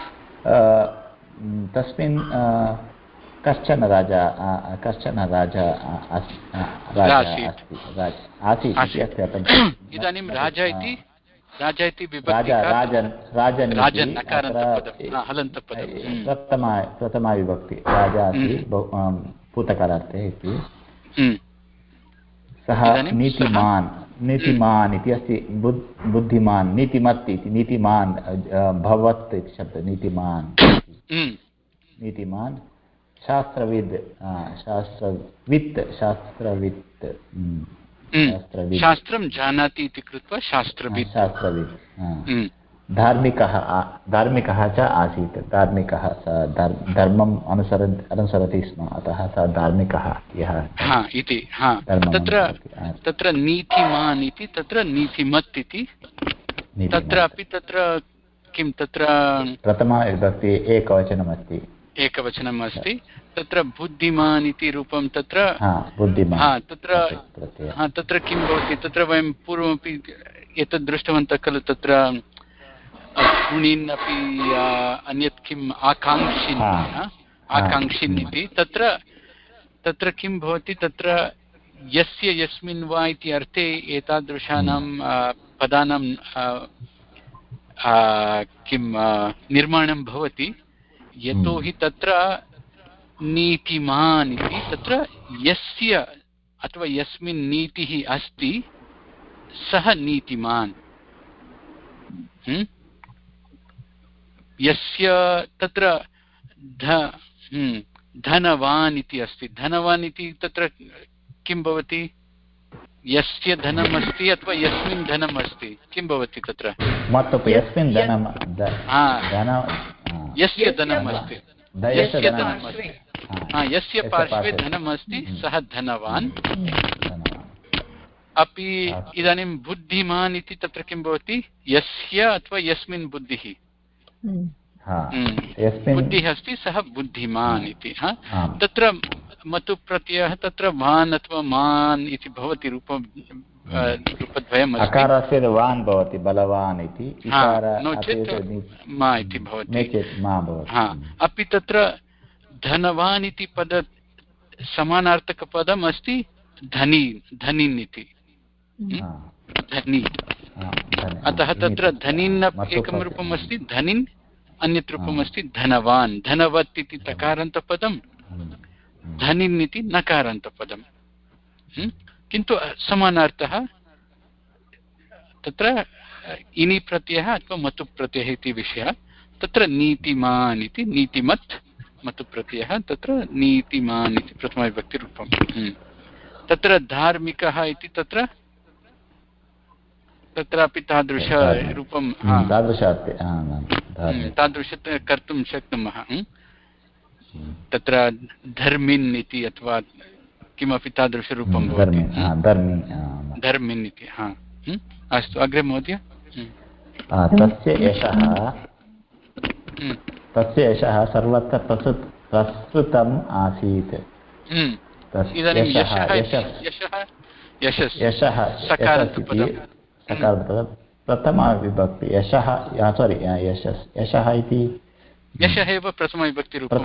तस्मिन् कश्चन राजा कश्चन राजा आसीत् इदानीं राजा इति राजा इति राजन् राजन् राजन् प्रथमा प्रथमा विभक्ति राजा अस्ति भूतकालार्थे इति सः नीतिमान् नीतिमान् इति अस्ति बुद्धिमान् नीतिमत् इति नीतिमान् भवत् इति शब्दः नीतिमान् नीतिमान् शास्त्रविद् शास्त्रवित् शास्त्रवित् शास्त्रं जानाति इति कृत्वा शास्त्रवित् शास्त्रवित् धार्मिकः धार्मिकः च आसीत् धार्मिकः सः धर्मम् अनुसरन् अनुसरति स्म अतः सः धार्मिकः यः इति तत्र तत्र नीतिमान् इति तत्र नीतिमत् इति तत्रापि तत्र किं तत्र प्रथमा विभक्ति एकवचनमस्ति एकवचनम् अस्ति तत्र बुद्धिमान् इति रूपं तत्र बुद्धिमान् तत्र तत्र किं भवति तत्र वयं पूर्वमपि एतद् दृष्टवन्तः खलु तत्र गुणिन् अपि अन्यत् किम् आकाङ्क्षिन् आकाङ्क्षिन् इति तत्र तत्र किं भवति तत्र यस्य यस्मिन् वा इति अर्थे एतादृशानां पदानां किं निर्माणं भवति यतोहि तत्र नीतिमान् इति तत्र यस्य अथवा यस्मिन् नीतिः अस्ति सः नीतिमान् यस्य तत्र धनवान् इति अस्ति धनवान् इति तत्र किं भवति यस्य धनम् अस्ति अथवा यस्मिन् धनम् अस्ति किं भवति तत्र यस्मिन् धनं यस्य धनम् अस्ति यस्य धनम् अस्ति यस्य पार्श्वे धनम् अस्ति सः धनवान् अपि इदानीं बुद्धिमान् इति तत्र किं भवति यस्य अथवा यस्मिन् बुद्धिः बुद्धिः अस्ति सः बुद्धिमान् इति तत्र मतु प्रत्ययः तत्र वान् अथवा मान् इति भवति रूप रूपद्वयम् अकारस्य वान् भवति बलवान् इति नो चेत् मा इति भवति अपि तत्र धनवान् इति पद समानार्थकपदम् अस्ति धनी धनिन् इति धनी अतः तत्र धनिन् एकं रूपम् अस्ति धनिन् अन्यत् रूपम् अस्ति धनवान् धनवत् इति तकारान्तपदं धनिन् इति नकारान्तपदं किन्तु समानार्थः तत्र इनि प्रत्ययः अथवा मतु प्रत्ययः इति विषयः तत्र नीतिमान् इति नीतिमत् मतु प्रत्ययः तत्र नीतिमान् इति प्रथमविभक्तिरूपं तत्र धार्मिकः इति तत्र तत्रापि तादृशरूपं तादृश कर्तुं शक्नुमः तत्र धर्मिन् इति अथवा किमपि तादृशरूपं भवति धर्मिन् इति हा अस्तु अग्रे महोदय तस्य यशः तस्य यशः सर्वत्र प्रसृतम् आसीत् इदानीं यशः यशः यशः सकारपदं प्रथमाविभक्ति यशः सोरि यशस् यशः इति यशः एव प्रथमविभक्तिरूपम्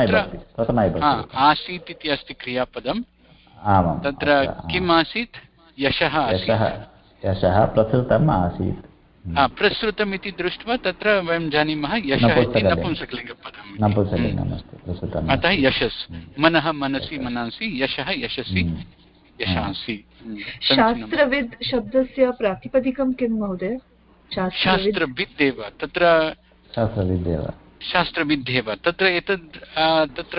आसीत् इति अस्ति क्रियापदम् आमां तत्र किम् आसीत् यशः यशः प्रसृतम् आसीत् प्रसृतम् इति दृष्ट्वा तत्र वयं जानीमः यशः इति नपुंसकलिङ्गपदम् अतः यशस् मनः मनसि मनांसि यशः यशसि यशांसि शास्त्रविद् शब्दस्य प्रातिपदिकं किं महोदय शास्त्रविद् एव तत्र शास्त्रविद्येव शास्त्रविद्येव तत्र एतद् तत्र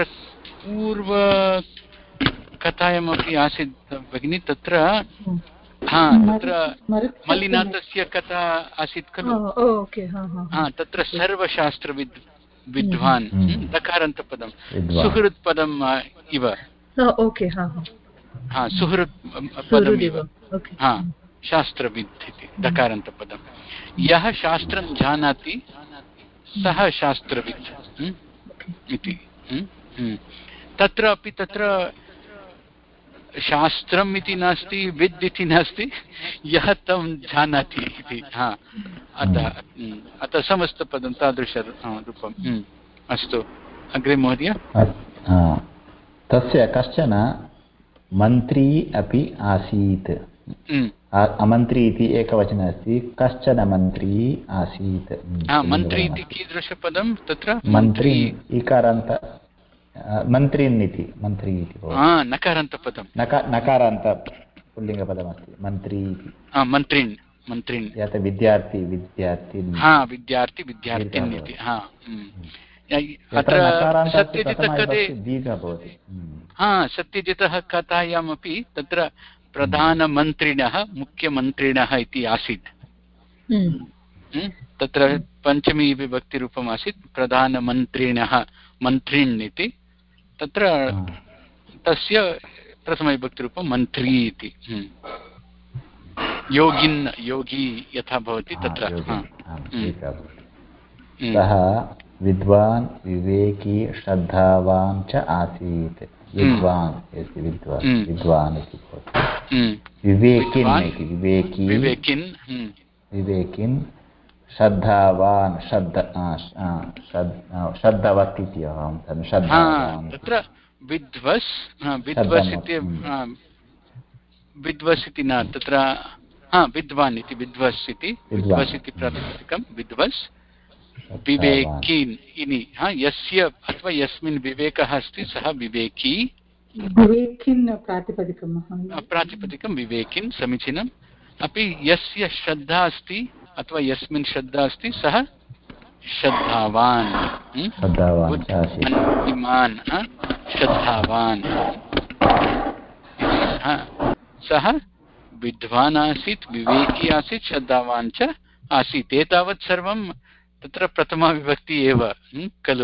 पूर्वकथायामपि आसीत् भगिनि तत्र हा तत्र मल्लिनाथस्य कथा आसीत् खलु तत्र सर्वशास्त्रविद् विद्वान् दकारान्तपदं सुहृत्पदम् इव हा सुहृत् पदमिव हा शास्त्रविद् इति दकारान्तपदं यः शास्त्रं जानाति सः शास्त्रविद् इति तत्र अपि तत्र शास्त्रम् इति नास्ति विद् इति नास्ति यः तं जानाति इति हा अतः अतः समस्तपदं तादृशरूपम् अस्तु अग्रे महोदय तस्य कश्चन मन्त्री अपि आसीत् अमन्त्री इति एकवचनम् अस्ति कश्चन मन्त्री आसीत् मन्त्री इति कीदृशपदं तत्र मन्त्री इकारान्त मन्त्रीन् इति मन्त्री इति नकारान्तपदं नकारान्त पुल्लिङ्गपदमस्ति मन्त्री इति मन्त्रीन् मन्त्रीन् यत् विद्यार्थी विद्यार्थी हा विद्यार्थी विद्यार्थिन् इति हा अत्र सत्यजितकथे हा सत्यजितः कथायामपि तत्र प्रधानमन्त्रिणः मुख्यमन्त्रिणः इति आसीत् तत्र पञ्चमी विभक्तिरूपम् आसीत् प्रधानमन्त्रिणः मन्त्रिण् इति तत्र तस्य प्रथमविभक्तिरूपं मन्त्री इति योगिन् योगी यथा भवति तत्र सः विद्वान् विवेकी श्रद्धावान् च आसीत् विद्वान् इति विद्वान् विद्वान् इति भवति विवेकिन् इति विवेकी विवेकिन् श्रद्धावान् श्रद्ध श्रद्धवत् इति अहं श्रद्धावान् तत्र विद्वस् विद्वस् इति विद्वस् इति न तत्र हा विद्वान् इति विद्वस् इति विद्वस् इति प्रातिपदिकं विद्वस् विवेकिन् इनि हा यस्य अथवा यस्मिन् विवेकः अस्ति सः विवेकी विवेकिन् प्रातिपदिकं प्रातिपदिकं विवेकिन् समीचीनम् अपि यस्य श्रद्धा अस्ति अथवा यस्मिन् श्रद्धा अस्ति सः श्रद्धावान् बुद्धिमान् श्रद्धावान् सः विद्वान् आसीत् विवेकी आसीत् श्रद्धावान् च आसीत् एतावत् सर्वं तत्र प्रथमा विभक्ति एव खलु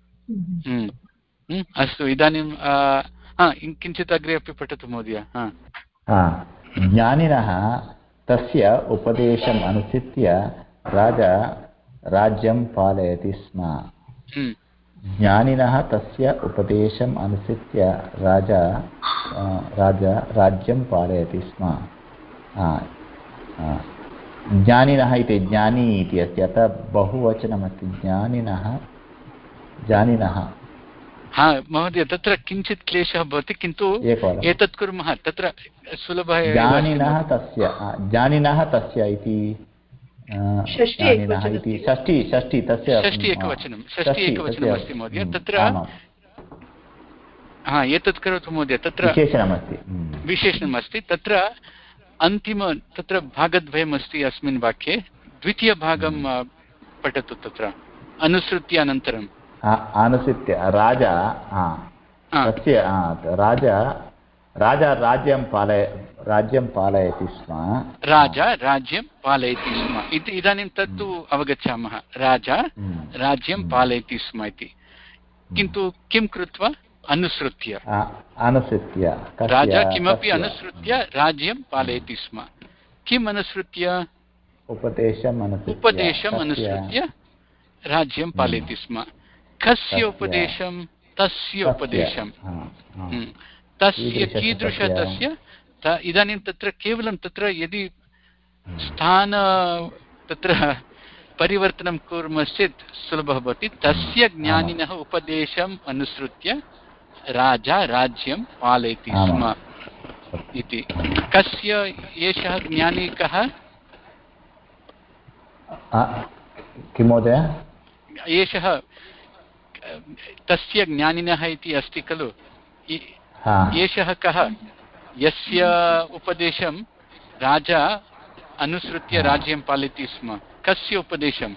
अस्तु इदानीं किञ्चित् अग्रे अपि पठतु महोदय ज्ञानिनः तस्य उपदेशम् अनुसृत्य राजा राज्यं पालयति स्म ज्ञानिनः तस्य उपदेशम् अनुसृत्य राजा राजा राज्यं पालयति स्म ज्ञानिनः इति ज्ञानी इति अस्ति अतः बहुवचनमस्ति ज्ञानिनः ज्ञानिनः हा महोदय तत्र किञ्चित् क्लेशः भवति किन्तु एतत् कुर्मः तत्र सुलभः ज्ञानिनः तस्य ज्ञानिनः तस्य इति ज्ञानिनः इति षष्ठी षष्ठी तस्य षष्ठी एकवचनं षष्ठी एकवचनम् अस्ति महोदय तत्र हा एतत् करोतु महोदय तत्र विशेषणमस्ति विशेषणमस्ति तत्र अन्तिम तत्र भागद्वयमस्ति अस्मिन् वाक्ये द्वितीयभागं पठतु तत्र अनुसृत्य अनन्तरम् अनुसृत्य राजा तस्य राजा राजा राज्यं पालय राज्यं पालयति स्म राजा राज्यं पालयति स्म इति इदानीं तत्तु अवगच्छामः राजा राज्यं पालयति स्म इति किन्तु किं कृत्वा अनुसृत्य अनुसृत्य राजा किमपि अनुसृत्य राज्यं पालयति स्म किम् अनुसृत्य उपदेशम् उपदेशम् अनुसृत्य राज्यं पालयति स्म कस्य उपदेशं तस्य उपदेशं तस्य कीदृश तस्य इदानीं तत्र केवलं तत्र यदि स्थान तत्र परिवर्तनं कुर्मश्चेत् सुलभः भवति तस्य ज्ञानिनः उपदेशम् अनुसृत्य राजा राज्यं पालयति स्म इति कस्य एषः ज्ञानी कः किं महोदय एषः तस्य ज्ञानिनः इति अस्ति खलु एषः कः यस्य उपदेशं राजा अनुसृत्य राज्यं पालयति स्म कस्य उपदेशं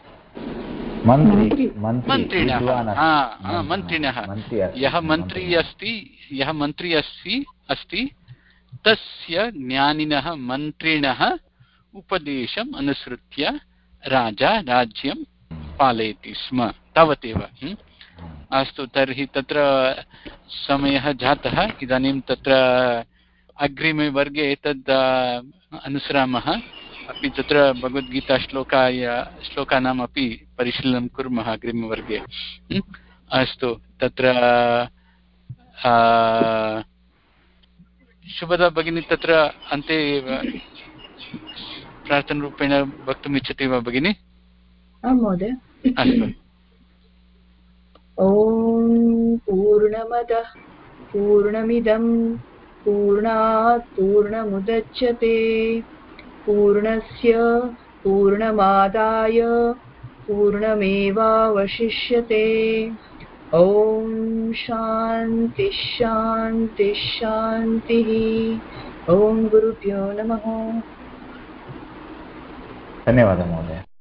मन्त्रिणः मन्त्रिणः यः मन्त्री अस्ति यः मन्त्री अस्ति अस्ति तस्य ज्ञानिनः मन्त्रिणः उपदेशम् अनुसृत्य राजा राज्यं पालयति स्म तावदेव अस्तु तर्हि तत्र समयः जातः इदानीं तत्र अग्रिमे वर्गे तद् अनुसरामः अपि तत्र भगवद्गीताश्लोकाय श्लोकानाम् अपि परिशीलनं कुर्मः अग्रिमवर्गे अस्तु तत्र शुभदा भगिनी तत्र अन्ते प्रार्थनारूपेण वक्तुम् इच्छति वा भगिनी आं महोदय अस्तु ॐ पूर्णमदः पूर्णमिदं पूर्णात् पूर्णमुदच्यते पूर्णस्य पूर्णमादाय पूर्णमेवावशिष्यते ॐ शान्ति शान्ति शान्तिः ॐ गुरुभ्यो नमः धन्यवादः महोदय।